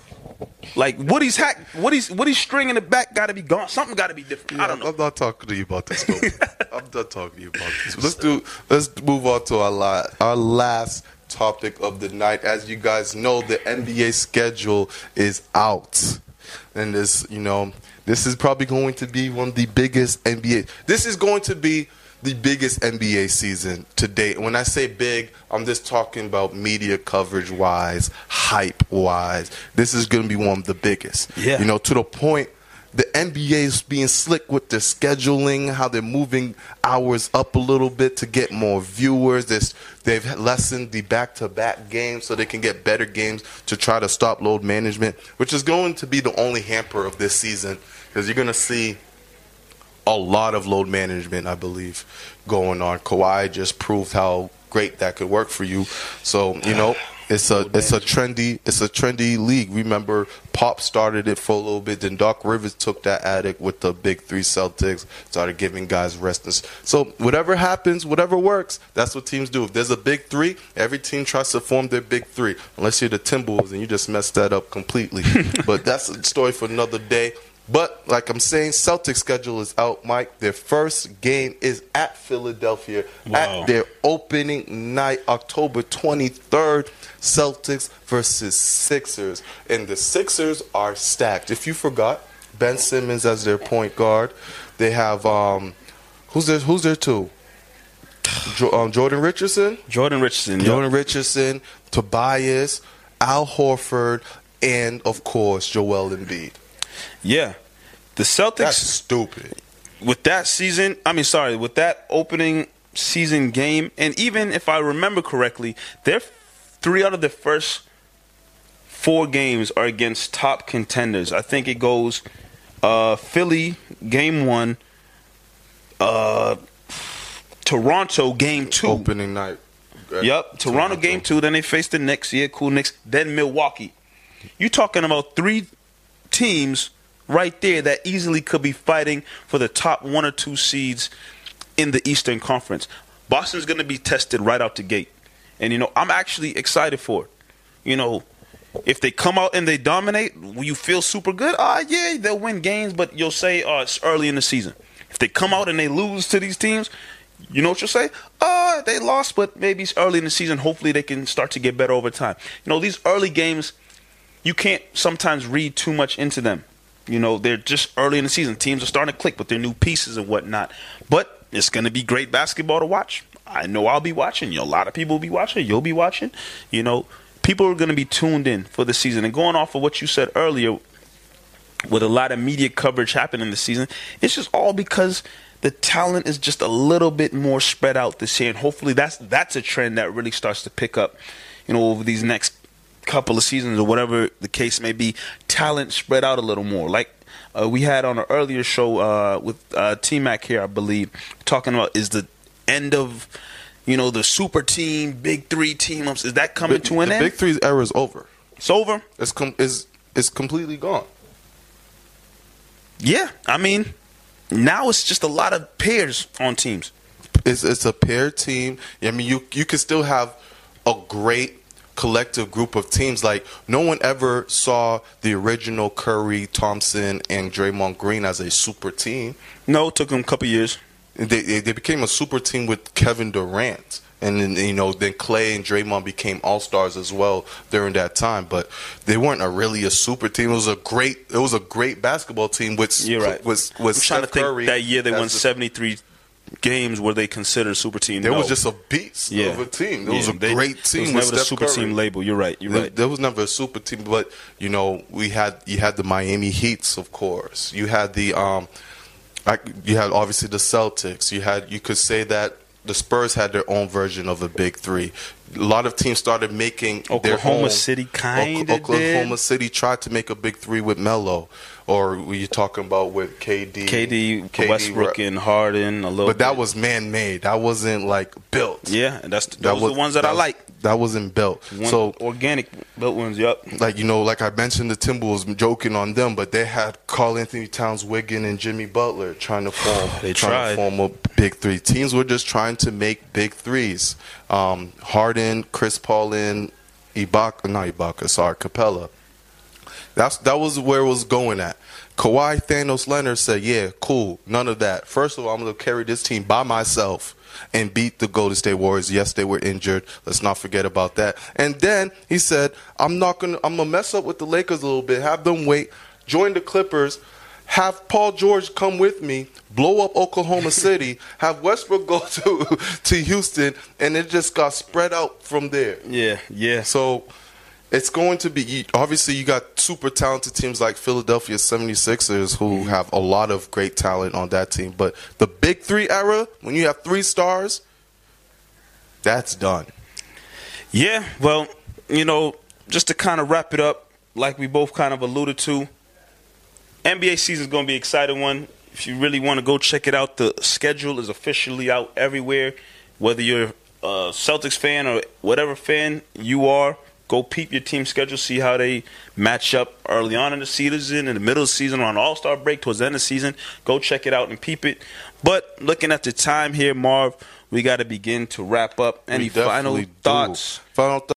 like Woody's hack, Woody's Woody's string in the back got to be gone. Something got to be different. Yeah, I don't know. I'm not talking to you about this. I'm not talking to you about this. Let's do. Let's move on to our la- our last topic of the night. As you guys know, the N B A schedule is out, and this, you know, this is probably going to be one of the biggest N B A. This is going to be the biggest N B A season to date. When I say big, I'm just talking about media coverage wise, hype wise. This is going to be one of the biggest. Yeah. You know, to the point the N B A is being slick with their scheduling, how they're moving hours up a little bit to get more viewers. There's, they've lessened the back-to-back games so they can get better games to try to stop load management, which is going to be the only hamper of this season because you're going to see a lot of load management, I believe, going on. Kawhi just proved how great that could work for you. So, you know, it's a it's a trendy it's a trendy league. Remember, Pop started it for a little bit. Then Doc Rivers took that attic with the big three Celtics, started giving guys rest. So whatever happens, whatever works, that's what teams do. If there's a big three, every team tries to form their big three. Unless you're the Timberwolves and you just messed that up completely. But that's a story for another day. But, like I'm saying, Celtics schedule is out, Mike. Their first game is at Philadelphia Wow. at their opening night, October twenty-third, Celtics versus Sixers. And the Sixers are stacked. If you forgot, Ben Simmons as their point guard. They have, um, who's their, who's their two? Jo- um, Jordan Richardson? Jordan Richardson. Yep. Jordan Richardson, Tobias, Al Horford, and, of course, Joel Embiid. Yeah. The Celtics. That's stupid. With that season, I mean, sorry, with that opening season game, and even if I remember correctly, their three out of the first four games are against top contenders. I think it goes uh, Philly, game one, uh, Toronto, game two. Opening night. Yep, Toronto, game two, then they face the Knicks. Yeah, cool, Knicks. Then Milwaukee. You're talking about three teams right there that easily could be fighting for the top one or two seeds in the Eastern Conference. Boston's going to be tested right out the gate. And, you know, I'm actually excited for it. You know, if they come out and they dominate, will you feel super good? Ah, uh, yeah, they'll win games, but you'll say, oh, it's early in the season. If they come out and they lose to these teams, you know what you'll say? Oh, uh, they lost, but maybe it's early in the season. Hopefully they can start to get better over time. You know, these early games, you can't sometimes read too much into them. You know, they're just early in the season. Teams are starting to click with their new pieces and whatnot. But it's going to be great basketball to watch. I know I'll be watching. You know, a lot of people will be watching. You'll be watching. You know, people are going to be tuned in for the season. And going off of what you said earlier, with a lot of media coverage happening this season, it's just all because the talent is just a little bit more spread out this year. And hopefully that's that's a trend that really starts to pick up. you know, over these next couple of seasons or whatever the case may be, talent spread out a little more. Like uh, we had on an earlier show uh, with uh, T-Mac here, I believe, talking about is the end of, you know, the super team, big three team ups. Is that coming Big, to an the end? The big three's era is over. It's over? It's, com- it's, it's completely gone. Yeah, I mean, now it's just a lot of pairs on teams. It's it's a pair team. I mean, you you can still have a great collective group of teams. Like, no one ever saw the original Curry, Thompson, and Draymond Green as a super team. No, it took them a couple years. They they became a super team with Kevin Durant. And then, you know, then Clay and Draymond became all-stars as well during that time. But they weren't a really a super team. It was a great it was a great basketball team with You're right. with, with I'm trying Steph to think Curry. that year they won the, seventy-three games were they considered super team. There no. was just a beast yeah. of a team. There yeah. was a they, great team. It was with never the Steph super Curry. team label. You're right. You're there, right. There was never a super team, but you know, we had you had the Miami Heats, of course. You had the um, I, you had obviously the Celtics. You had you could say that the Spurs had their own version of a big three. A lot of teams started making Oklahoma their own. City kind of Oklahoma did. City tried to make a big three with Melo, or were you talking about with K D? K D, K D Westbrook, and Harden a little. But that bit. was man-made. That wasn't like built. Yeah, and that's those That was are the ones that, that I was, like. That wasn't built. One, so organic built ones. Yep. like, you know, like I mentioned, the Timberwolves, joking on them, but they had Karl Anthony Towns, Wiggin, and Jimmy Butler trying to form. They trying tried. to form a big three. Teams were just trying to make big threes. Um, Harden, Chris Paul, and Ibaka, not Ibaka, sorry, Capella. That's that was where it was going at. Kawhi, Thanos, Leonard said, "Yeah, cool, none of that. First of all, I'm going to carry this team by myself and beat the Golden State Warriors. Yes, they were injured. Let's not forget about that." And then he said, "I'm not going to. I'm going to mess up with the Lakers a little bit. Have them wait. Join the Clippers. Have Paul George come with me. Blow up Oklahoma City. Have Westbrook go to to Houston, and it just got spread out from there." Yeah. Yeah. So it's going to be, obviously you got super talented teams like Philadelphia seventy-sixers who have a lot of great talent on that team. But the big three era, when you have three stars, that's done. Yeah, well, you know, just to kind of wrap it up, like we both kind of alluded to, N B A season is going to be an exciting one. If you really want to go check it out, the schedule is officially out everywhere. Whether you're a Celtics fan or whatever fan you are, go peep your team schedule, see how they match up early on in the season, in the middle of the season, on All-Star break, towards the end of the season. Go check it out and peep it. But looking at the time here, Marv, we got to begin to wrap up. Any final do. thoughts? Final thoughts.